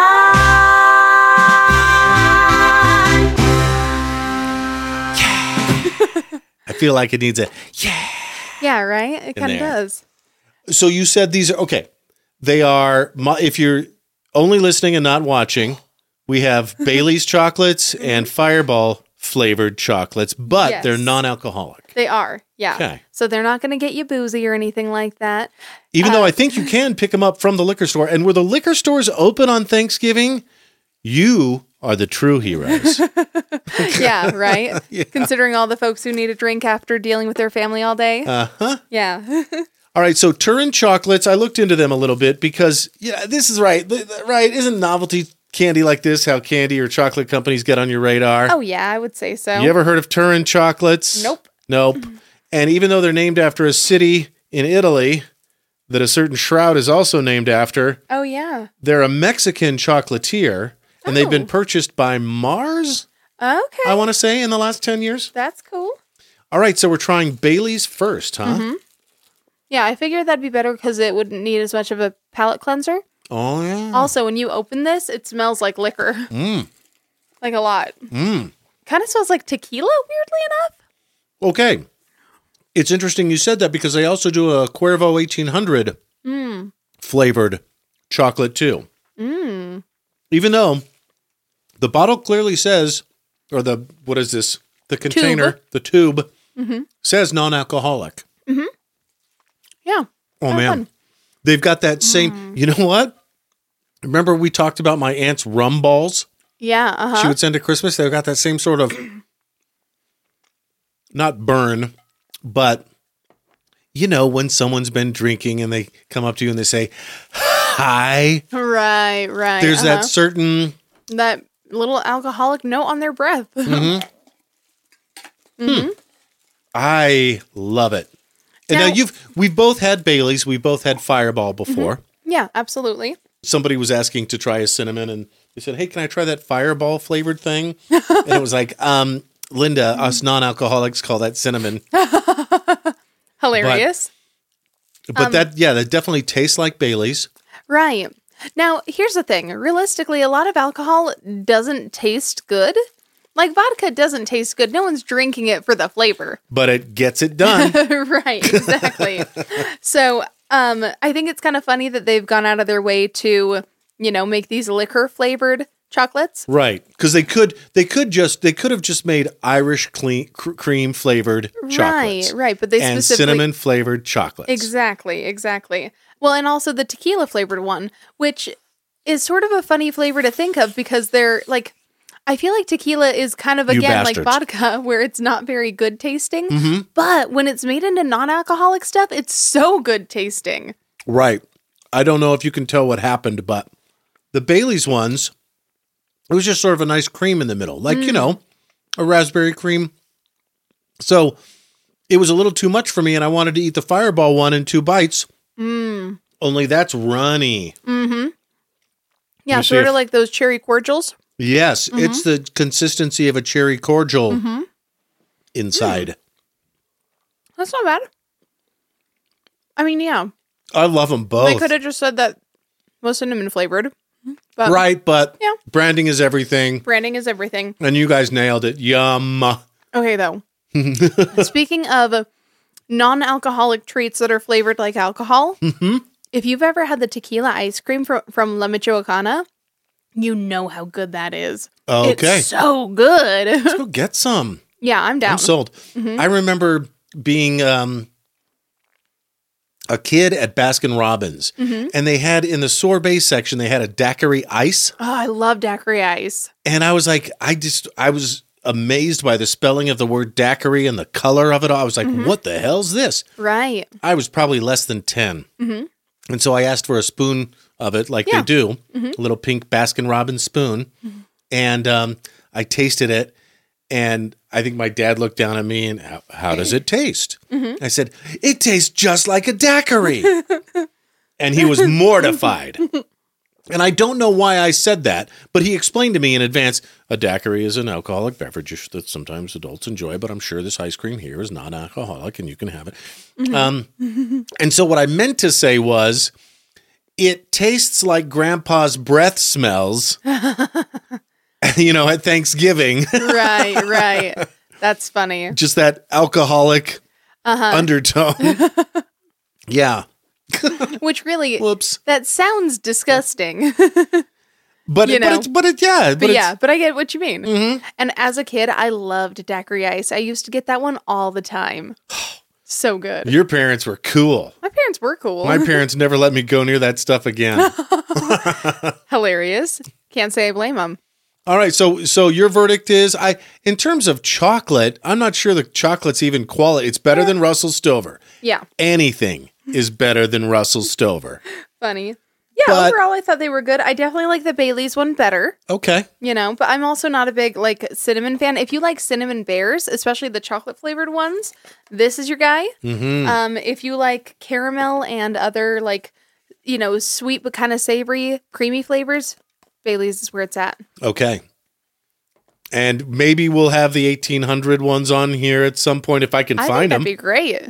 I feel like it needs a Yeah, right? It kind of there. does. So you said these are okay. They are, if you're only listening and not watching, we have Bailey's chocolates and Fireball flavored chocolates, but Yes. they're non-alcoholic. They are, yeah. Okay. So they're not going to get you boozy or anything like that. Even though I think you can pick them up from the liquor store. And were the liquor stores open on Thanksgiving? You are the true heroes. Yeah, right? Considering all the folks who need a drink after dealing with their family all day. Uh-huh. Yeah. All right, so Turin chocolates, I looked into them a little bit because, yeah, this is right. Right, isn't novelty candy like this how candy or chocolate companies get on your radar? Oh, yeah, I would say so. You ever heard of Turin chocolates? Nope. Nope. And even though they're named after a city in Italy that a certain shroud is also named after, Oh, yeah. they're a Mexican chocolatier, and they've been Oh. purchased by Mars, I Okay. want to say, in the last 10 years. That's cool. All right, so we're trying Bailey's first, huh? Mm-hmm. Yeah, I figured that'd be better because it wouldn't need as much of a palate cleanser. Oh, yeah. Also, when you open this, it smells like liquor. Like a lot. Kind of smells like tequila, weirdly enough. Okay. It's interesting you said that because they also do a Cuervo 1800 flavored chocolate too. Even though the bottle clearly says, or what is this? The container, the tube, says non-alcoholic. Yeah. Oh, Have man. fun. They've got that same, you know what? Remember we talked about my aunt's rum balls Yeah, uh-huh. she would send at Christmas? They've got that same sort of, not burn, but, you know, when someone's been drinking and they come up to you and they say, hi, Right. there's that certain, that little alcoholic note on their breath. I love it. And Now- now we've both had Bailey's, we both had Fireball before. Yeah, absolutely. Somebody was asking to try a cinnamon and they said, hey, can I try that Fireball flavored thing? And it was like, Linda, us non-alcoholics call that cinnamon. Hilarious. But that definitely tastes like Bailey's. Right. Now, here's the thing. Realistically, a lot of alcohol doesn't taste good. Like vodka doesn't taste good. No one's drinking it for the flavor. But it gets it done. Right, exactly. So, I think it's kind of funny that they've gone out of their way to, make these liquor flavored chocolates. Right. Because they could have just made Irish cream flavored chocolates. Right. But they and specifically cinnamon flavored chocolates. Exactly. Well, and also the tequila flavored one, which is sort of a funny flavor to think of because they're like, I feel like tequila is kind of, You again, like bastards. vodka, where it's not very good tasting. But when it's made into non-alcoholic stuff, it's so good tasting. Right. I don't know if you can tell what happened, but the Bailey's ones, it was just sort of a nice cream in the middle, like, a raspberry cream. So it was a little too much for me, and I wanted to eat the Fireball one in 2 bites. Only that's runny. Yeah, me see sort of if- like those cherry cordials. Yes, it's the consistency of a cherry cordial inside. That's not bad. I mean, yeah, I love them both. they could have just said that was cinnamon flavored. But Right, but Yeah. branding is everything, branding is everything. and you guys nailed it. Yum. Okay, though. Speaking of non-alcoholic treats that are flavored like alcohol, if you've ever had the tequila ice cream from La Michoacana, you know how good that is. Okay. It's so good. Go get some. Yeah, I'm down. I'm sold. I remember being a kid at Baskin Robbins, and they had in the sorbet section, they had a daiquiri ice. Oh, I love daiquiri ice. And I was like, I was amazed by the spelling of the word daiquiri and the color of it all. I was like, what the hell's this? Right. I was probably less than 10. And so I asked for a spoon of it like they do, a little pink Baskin Robbins spoon. And I tasted it. And I think my dad looked down at me and, how does it taste? I said, it tastes just like a daiquiri. And he was mortified. And I don't know why I said that, but he explained to me in advance, a daiquiri is an alcoholic beverage that sometimes adults enjoy, but I'm sure this ice cream here is non-alcoholic and you can have it. And so what I meant to say was, it tastes like Grandpa's breath smells, at Thanksgiving. Right. That's funny. Just that alcoholic undertone. Yeah. Which really, Whoops. that sounds disgusting. But You know. but But I get what you mean. And as a kid, I loved daiquiri ice. I used to get that one all the time. So good. Your parents were cool. My parents were cool. My parents never let me go near that stuff again. Hilarious. Can't say I blame them. All right, so your verdict is, in terms of chocolate, I'm not sure the chocolate's even quality. It's better than Russell Stover. Yeah. Anything is better than Russell Stover. Funny. Yeah, But- overall, I thought they were good. I definitely like the Bailey's one better, Okay. but I'm also not a big, cinnamon fan. If you like cinnamon bears, especially the chocolate flavored ones, this is your guy. If you like caramel and other, sweet but kind of savory, creamy flavors, Bailey's is where it's at. Okay. And maybe we'll have the 1800 ones on here at some point if I can I find think that'd them. be great.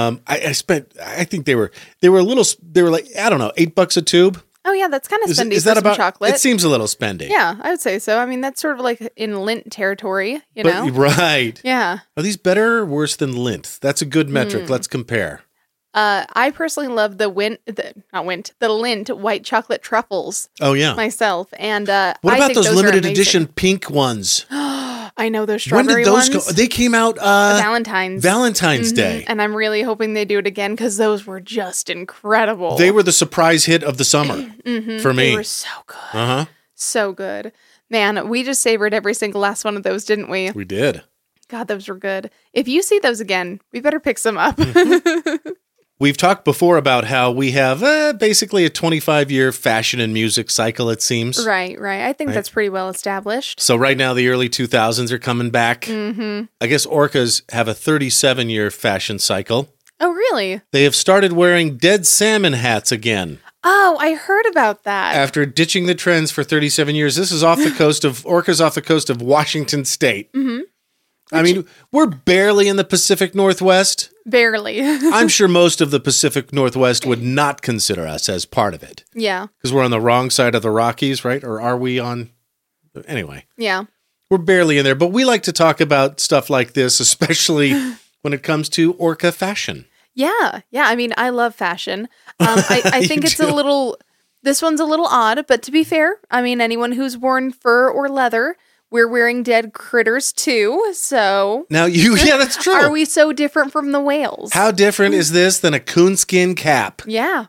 I think they were like, I don't know, $8 a tube. Oh, yeah, that's kind of spendy Is for that some about chocolate. It seems a little spendy. Yeah, I would say so. I mean, that's sort of like in Lindt territory, you know? Right. Yeah. Are these better or worse than Lindt? That's a good metric. Hmm. Let's compare. I personally love the Lindt white chocolate truffles Oh yeah. myself. And What I about think those are limited amazing. edition pink ones? I know those When strawberry did those ones. go? They came out Valentine's. Valentine's Day. And I'm really hoping they do it again because those were just incredible. They were the surprise hit of the summer for me. They were so good. Uh-huh. So good. Man, we just savored every single last one of those, didn't we? We did. God, those were good. If you see those again, we better pick some up. We've talked before about how we have basically a 25-year fashion and music cycle, it seems. Right. I think that's pretty well established. So right now, the early 2000s are coming back. Mm-hmm. I guess orcas have a 37-year fashion cycle. Oh, really? They have started wearing dead salmon hats again. Oh, I heard about that. After ditching the trends for 37 years. This is off the coast of orcas off the coast of Washington State. Mm-hmm. I mean, we're barely in the Pacific Northwest. Barely. I'm sure most of the Pacific Northwest would not consider us as part of it. Yeah. Because we're on the wrong side of the Rockies, right? Or are we on? Anyway, Yeah. we're barely in there. But we like to talk about stuff like this, especially when it comes to orca fashion. Yeah. I mean, I love fashion. I think it's do. this one's a little odd, but to be fair, I mean, anyone who's worn fur or leather, we're wearing dead critters too. So Now, yeah, that's true. are we so different from the whales? How different is this than a coonskin cap? Yeah.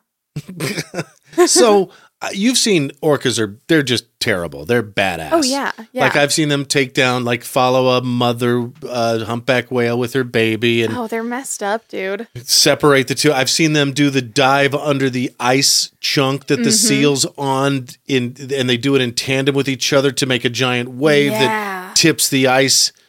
So you've seen orcas they're just terrible. They're badass. Oh, yeah. Like I've seen them follow a mother humpback whale with her baby and Oh, they're messed up, dude. separate the two. I've seen them do the dive under the ice chunk that the seal's on and they do it in tandem with each other to make a giant wave Yeah. that tips the ice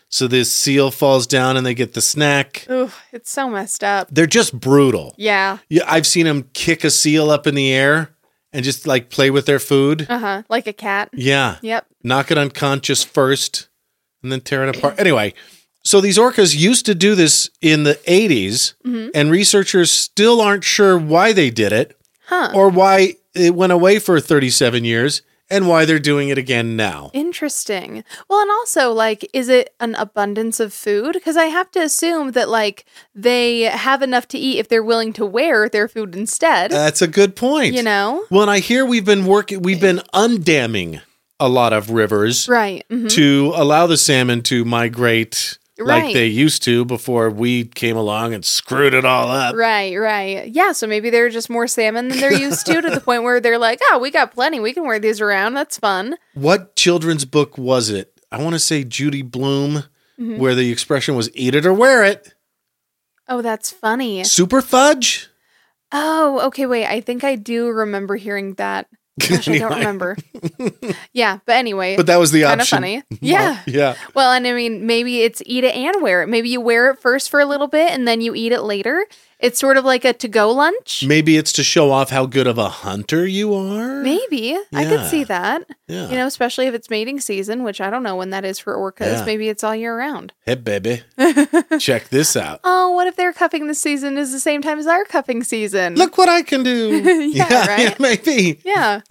So this seal falls down and they get the snack. Ooh, it's so messed up. They're just brutal. Yeah. Yeah, I've seen them kick a seal up in the air and just like play with their food. Uh-huh. Like a cat. Yeah. Yep. Knock it unconscious first and then tear it apart. Anyway, so these orcas used to do this in the 80s, and researchers still aren't sure why they did it or why it went away for 37 years and why they're doing it again now. Interesting. Well, and also, like, is it an abundance of food? Because I have to assume that, like, they have enough to eat if they're willing to wear their food instead. That's a good point. You know? Well, and I hear we've been undamming a lot of rivers Right. Mhm. to allow the salmon to migrate like Right. they used to before we came along and screwed it all up. Right, right. Yeah, so maybe they're just more salmon than they're used to the point where they're like, oh, we got plenty. We can wear these around. That's fun. What children's book was it? I want to say Judy Blume, where the expression was eat it or wear it. Oh, that's funny. Super Fudge? Oh, okay, wait. I think I do remember hearing that. Gosh, I don't Anyway. remember. Yeah, but anyway. But that was the kind of option. funny. Yeah. Yeah. Well, and I mean, maybe it's eat it and wear it. Maybe you wear it first for a little bit and then you eat it later. It's sort of like a to-go lunch. Maybe it's to show off how good of a hunter you are. Maybe. I could Yeah. see that. Yeah. You know, especially if it's mating season, which I don't know when that is for orcas. Yeah. Maybe it's all year round. Hey, baby. Check this out. Oh, what if their cupping this season is the same time as our cupping season? Look what I can do. Yeah, right? Yeah, maybe. Yeah.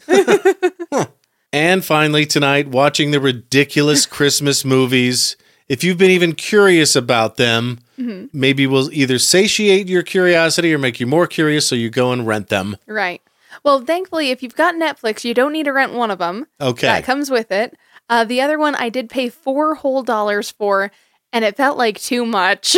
And finally, tonight, watching the ridiculous Christmas movies. If you've been even curious about them, maybe we'll either satiate your curiosity or make you more curious, so you go and rent them. Right. Well, thankfully, if you've got Netflix, you don't need to rent one of them. Okay. That comes with it. The other one I did pay $4 whole for, and it felt like too much.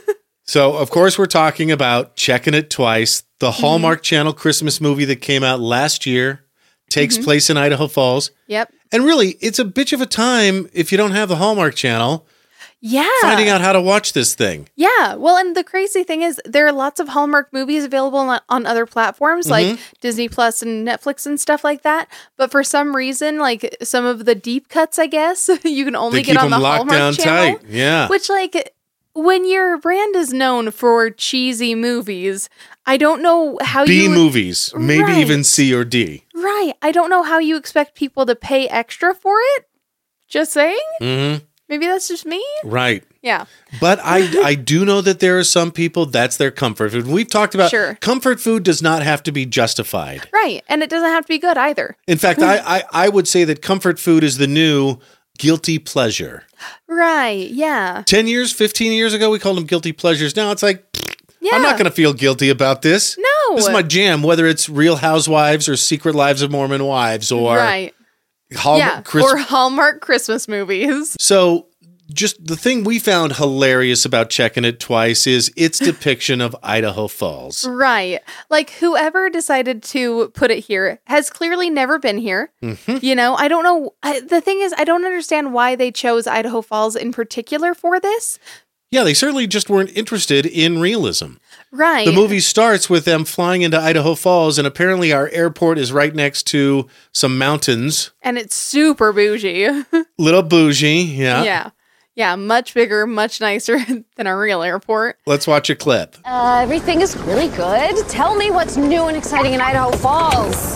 So, of course, we're talking about Checking It Twice, the Hallmark Channel Christmas movie that came out last year, takes place in Idaho Falls. Yep. And really, it's a bitch of a time if you don't have the Hallmark Channel Yeah. finding out how to watch this thing. Yeah. Well, and the crazy thing is there are lots of Hallmark movies available on other platforms like Disney Plus and Netflix and stuff like that. But for some reason, like some of the deep cuts, I guess, you can only They get keep on the them locked Hallmark down channel. tight. Yeah. Which, like, when your brand is known for cheesy movies, I don't know how B you movies, maybe Right. even C or D. Right. I don't know how you expect people to pay extra for it. Just saying. Mm-hmm. Maybe that's just me. Right. Yeah. But I do know that there are some people, that's their comfort food. We've talked about Sure. comfort food does not have to be justified. Right. And it doesn't have to be good either. In fact, I would say that comfort food is the new guilty pleasure. Right. Yeah. 10 years, 15 years ago, we called them guilty pleasures. Now it's like, Yeah. I'm not going to feel guilty about this. No. This is my jam, whether it's Real Housewives or Secret Lives of Mormon Wives or Right. Hallmark Or Hallmark Christmas movies. So, just the thing we found hilarious about Checking It Twice is its depiction of Idaho Falls. Right. Like whoever decided to put it here has clearly never been here. You know, I don't know. The thing is, I don't understand why they chose Idaho Falls in particular for this. Yeah, they certainly just weren't interested in realism. Right. The movie starts with them flying into Idaho Falls, and apparently our airport is right next to some mountains. And it's super bougie. Little bougie, yeah. Yeah. Yeah. Much bigger, much nicer than our real airport. Let's watch a clip. Everything is really good. Tell me what's new and exciting in Idaho Falls.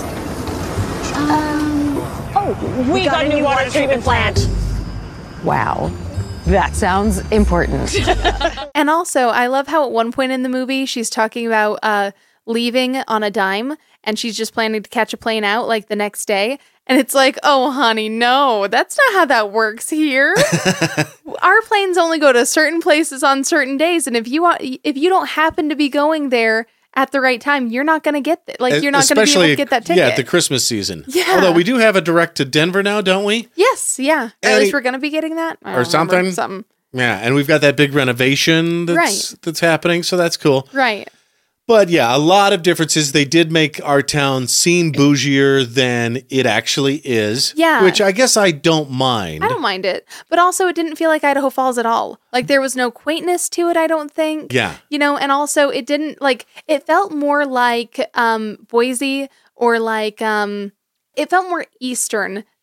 We got a new water treatment plant. Wow. That sounds important. And also, I love how at one point in the movie, she's talking about leaving on a dime and she's just planning to catch a plane out like the next day. And it's like, oh, honey, no, that's not how that works here. Our planes only go to certain places on certain days. And if you don't happen to be going there at the right time, you're not going to get that. Like, you're not going to be able to get that ticket. Yeah, at the Christmas season. Yeah. Although we do have a direct to Denver now, don't we? Yes, yeah. Or at least we're going to be getting that. I don't remember. Something. Yeah, and we've got that big renovation that's happening, so that's cool. Right. But yeah, a lot of differences. They did make our town seem bougier than it actually is. Yeah. Which I guess I don't mind. I don't mind it. But also, it didn't feel like Idaho Falls at all. Like, there was no quaintness to it, I don't think. Yeah. You know, and also, it didn't, like, it felt more like Boise or like, it felt more Eastern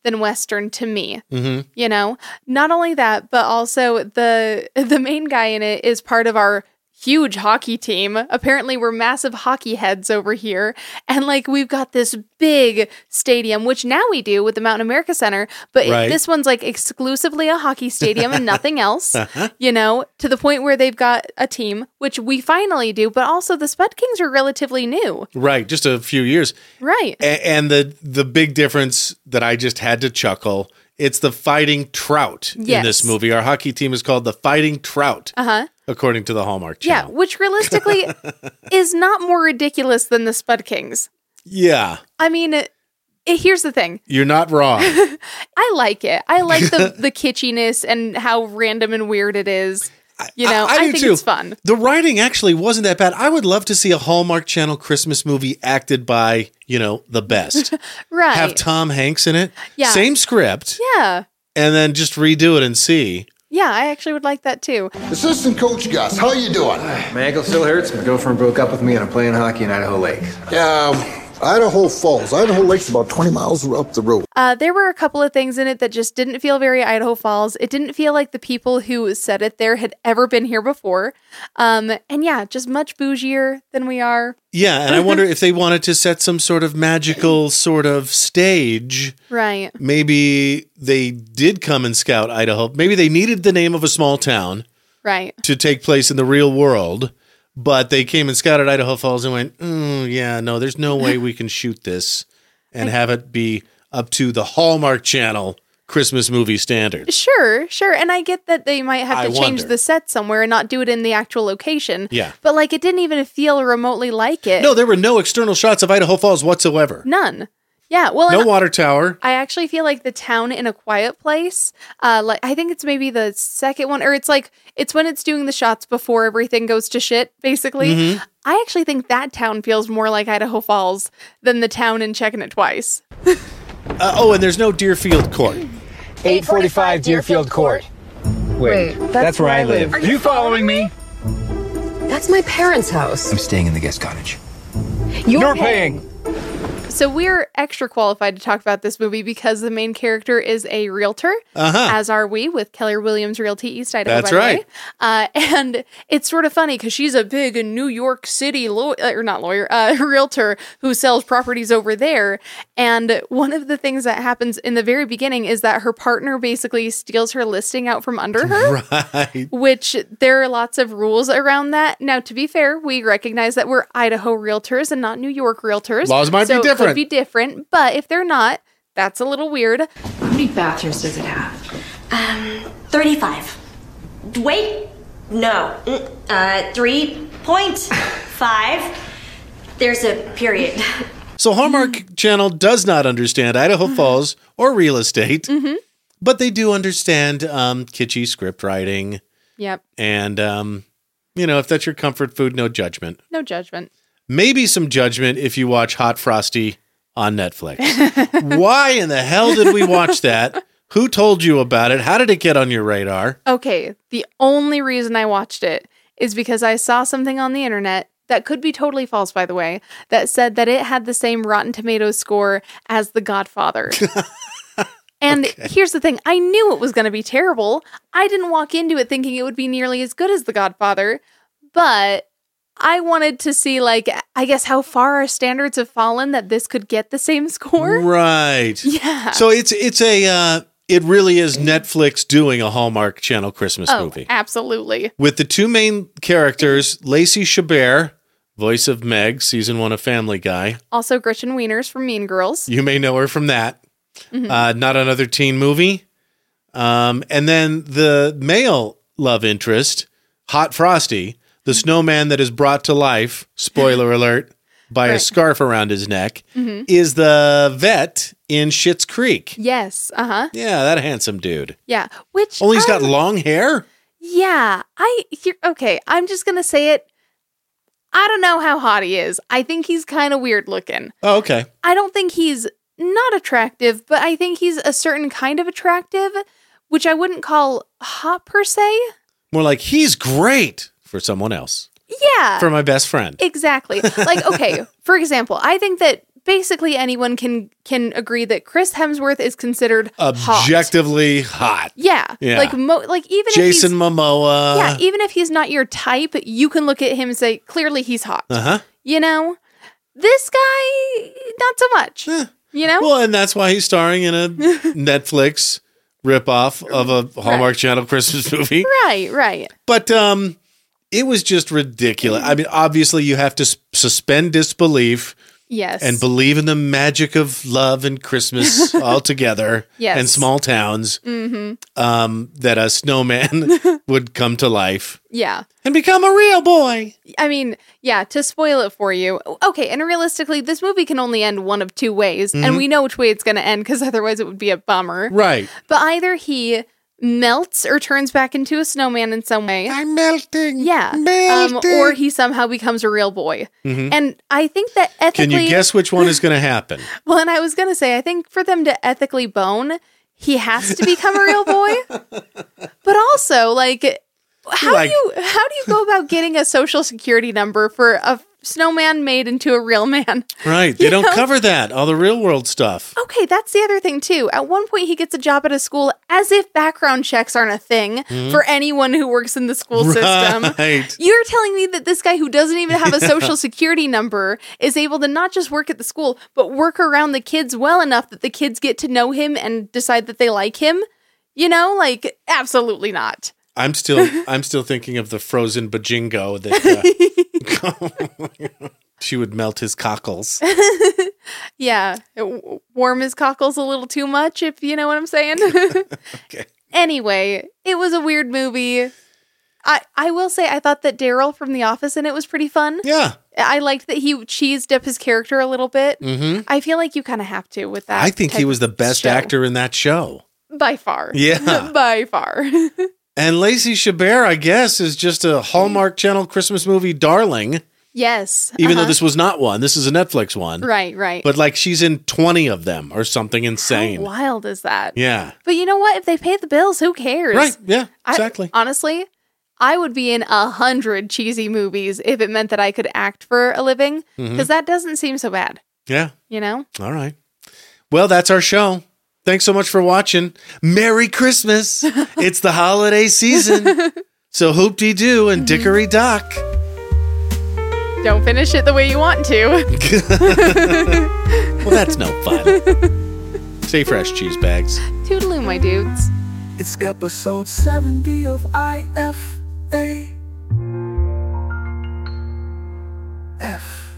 than Western to me. You know, not only that, but also the main guy in it is part of our huge hockey team. Apparently we're massive hockey heads over here. And like, we've got this big stadium, which now we do with the Mountain America Center, but this one's like exclusively a hockey stadium and nothing else, you know, to the point where they've got a team, which we finally do, but also the Spud Kings are relatively new. Right. Just a few years. Right. And the big difference that I just had to chuckle, it's the Fighting Trout in this movie. Our hockey team is called the Fighting Trout. According to the Hallmark Channel. Yeah, which realistically is not more ridiculous than the Spud Kings. Yeah. I mean, here's the thing. You're not wrong. I like it. I like the kitschiness and how random and weird it is. You know, I think it's fun. The writing actually wasn't that bad. I would love to see a Hallmark Channel Christmas movie acted by, you know, the best. Right. Have Tom Hanks in it. Yeah. Same script. Yeah. And then just redo it and see. Yeah, I actually would like that too. Assistant Coach Gus, how you doing? My ankle still hurts. My girlfriend broke up with me and I'm playing hockey in Idaho Lake. Idaho Falls. Idaho Lake's about 20 miles up the road. There were a couple of things in it that just didn't feel very Idaho Falls. It didn't feel like the people who set it there had ever been here before. And yeah, just much bougier than we are. Yeah, and I wonder if they wanted to set some sort of magical sort of stage. Right. Maybe they did come and scout Idaho. Maybe they needed the name of a small town. Right. To take place in the real world. But they came and scouted Idaho Falls and went, yeah, no, there's no way we can shoot this and have it be up to the Hallmark Channel Christmas movie standards. Sure. And I get that they might have to change the set somewhere and not do it in the actual location. Yeah. But like, it didn't even feel remotely like it. No, there were no external shots of Idaho Falls whatsoever. None. Yeah, well, no water tower. I actually feel like the town in A Quiet Place, like I think it's maybe the second one, or it's when it's doing the shots before everything goes to shit, basically. I actually think that town feels more like Idaho Falls than the town in Checking It Twice. And there's no Deerfield Court. 845 Deerfield Court. Wait, that's where I live. Are you following me? That's my parents' house. I'm staying in the guest cottage. You're paying. So we're extra qualified to talk about this movie because the main character is a realtor, as are we with Keller Williams Realty East Idaho. That's right. And it's sort of funny because she's a big New York City realtor who sells properties over there. And one of the things that happens in the very beginning is that her partner basically steals her listing out from under her. Right. Which there are lots of rules around that. Now, to be fair, we recognize that we're Idaho realtors and not New York realtors. Laws might be different. Could be different, but if they're not, that's a little weird. How many bathrooms does it have? 35. Wait, no. 3.5. There's a period. So Hallmark Channel does not understand Idaho Falls or real estate, but they do understand kitschy script writing. Yep. And, if that's your comfort food, no judgment. No judgment. Maybe some judgment if you watch Hot Frosty on Netflix. Why in the hell did we watch that? Who told you about it? How did it get on your radar? Okay, the only reason I watched it is because I saw something on the internet that could be totally false, by the way, that said that it had the same Rotten Tomatoes score as The Godfather. And here's the thing. I knew it was going to be terrible. I didn't walk into it thinking it would be nearly as good as The Godfather, but I wanted to see, I guess, how far our standards have fallen that this could get the same score. Right. Yeah. So it really is Netflix doing a Hallmark Channel Christmas movie. Absolutely. With the two main characters, Lacey Chabert, voice of Meg, season 1 of Family Guy. Also Gretchen Wieners from Mean Girls. You may know her from that. Not another teen movie. And then the male love interest, Hot Frosty, the snowman that is brought to life, spoiler alert, by a scarf around his neck, is the vet in Schitt's Creek. Yes. Yeah, that handsome dude. Yeah. Which only he's got long hair? Yeah. I'm just going to say it. I don't know how hot he is. I think he's kind of weird looking. Oh, okay. I don't think he's not attractive, but I think he's a certain kind of attractive, which I wouldn't call hot per se. More like he's great for someone else. Yeah. For my best friend. Exactly. Okay, for example, I think that basically anyone can agree that Chris Hemsworth is considered objectively hot. Yeah. Yeah. Like even Jason if Momoa. Yeah, even if he's not your type, you can look at him and say, clearly he's hot. Uh-huh. You know? This guy, not so much. You know? Well, and that's why he's starring in a Netflix ripoff of a Hallmark Channel Christmas movie. Right. But it was just ridiculous. I mean, obviously you have to suspend disbelief. Yes. And believe in the magic of love and Christmas altogether. Yes. And small towns. Mm-hmm. That a snowman would come to life. Yeah. And become a real boy. I mean, yeah, to spoil it for you. Okay, and realistically, this movie can only end one of two ways. And we know which way it's going to end because otherwise it would be a bummer. Right. But either he melts or turns back into a snowman in some way. I'm melting. Yeah. Melting. Or he somehow becomes a real boy. Mm-hmm. And I think that ethically... Can you guess which one is going to happen? Well, and I was going to say, I think for them to ethically bone, he has to become a real boy. But also, like, how do you go about getting a social security number for a snowman made into a real man? Right. They don't cover that. All the real world stuff. Okay, that's the other thing, too. At one point, he gets a job at a school as if background checks aren't a thing for anyone who works in the school system. Right. You're telling me that this guy who doesn't even have a social security number is able to not just work at the school, but work around the kids well enough that the kids get to know him and decide that they like him? You know, like, absolutely not. I'm still thinking of the frozen Bajingo that she would melt his cockles. Yeah, warm his cockles a little too much, if you know what I'm saying. Okay. Anyway, it was a weird movie. I will say I thought that Daryl from The Office in it was pretty fun. Yeah. I liked that he cheesed up his character a little bit. Mm-hmm. I feel like you kind of have to with that. I think he was the best actor in that show. By far. Yeah. By far. And Lacey Chabert, I guess, is just a Hallmark Channel Christmas movie darling. Yes. Even though this was not one. This is a Netflix one. Right. But like she's in 20 of them or something insane. How wild is that? Yeah. But you know what? If they pay the bills, who cares? Right. Yeah, exactly. Honestly, I would be in 100 cheesy movies if it meant that I could act for a living, because that doesn't seem so bad. Yeah. You know? All right. Well, that's our show. Thanks so much for watching. Merry Christmas. It's the holiday season. So hoop-dee-doo and dickory-dock. Don't finish it the way you want to. Well, that's no fun. Stay fresh, cheese bags. Toodaloo, my dudes. It's episode 70 of IFA. F.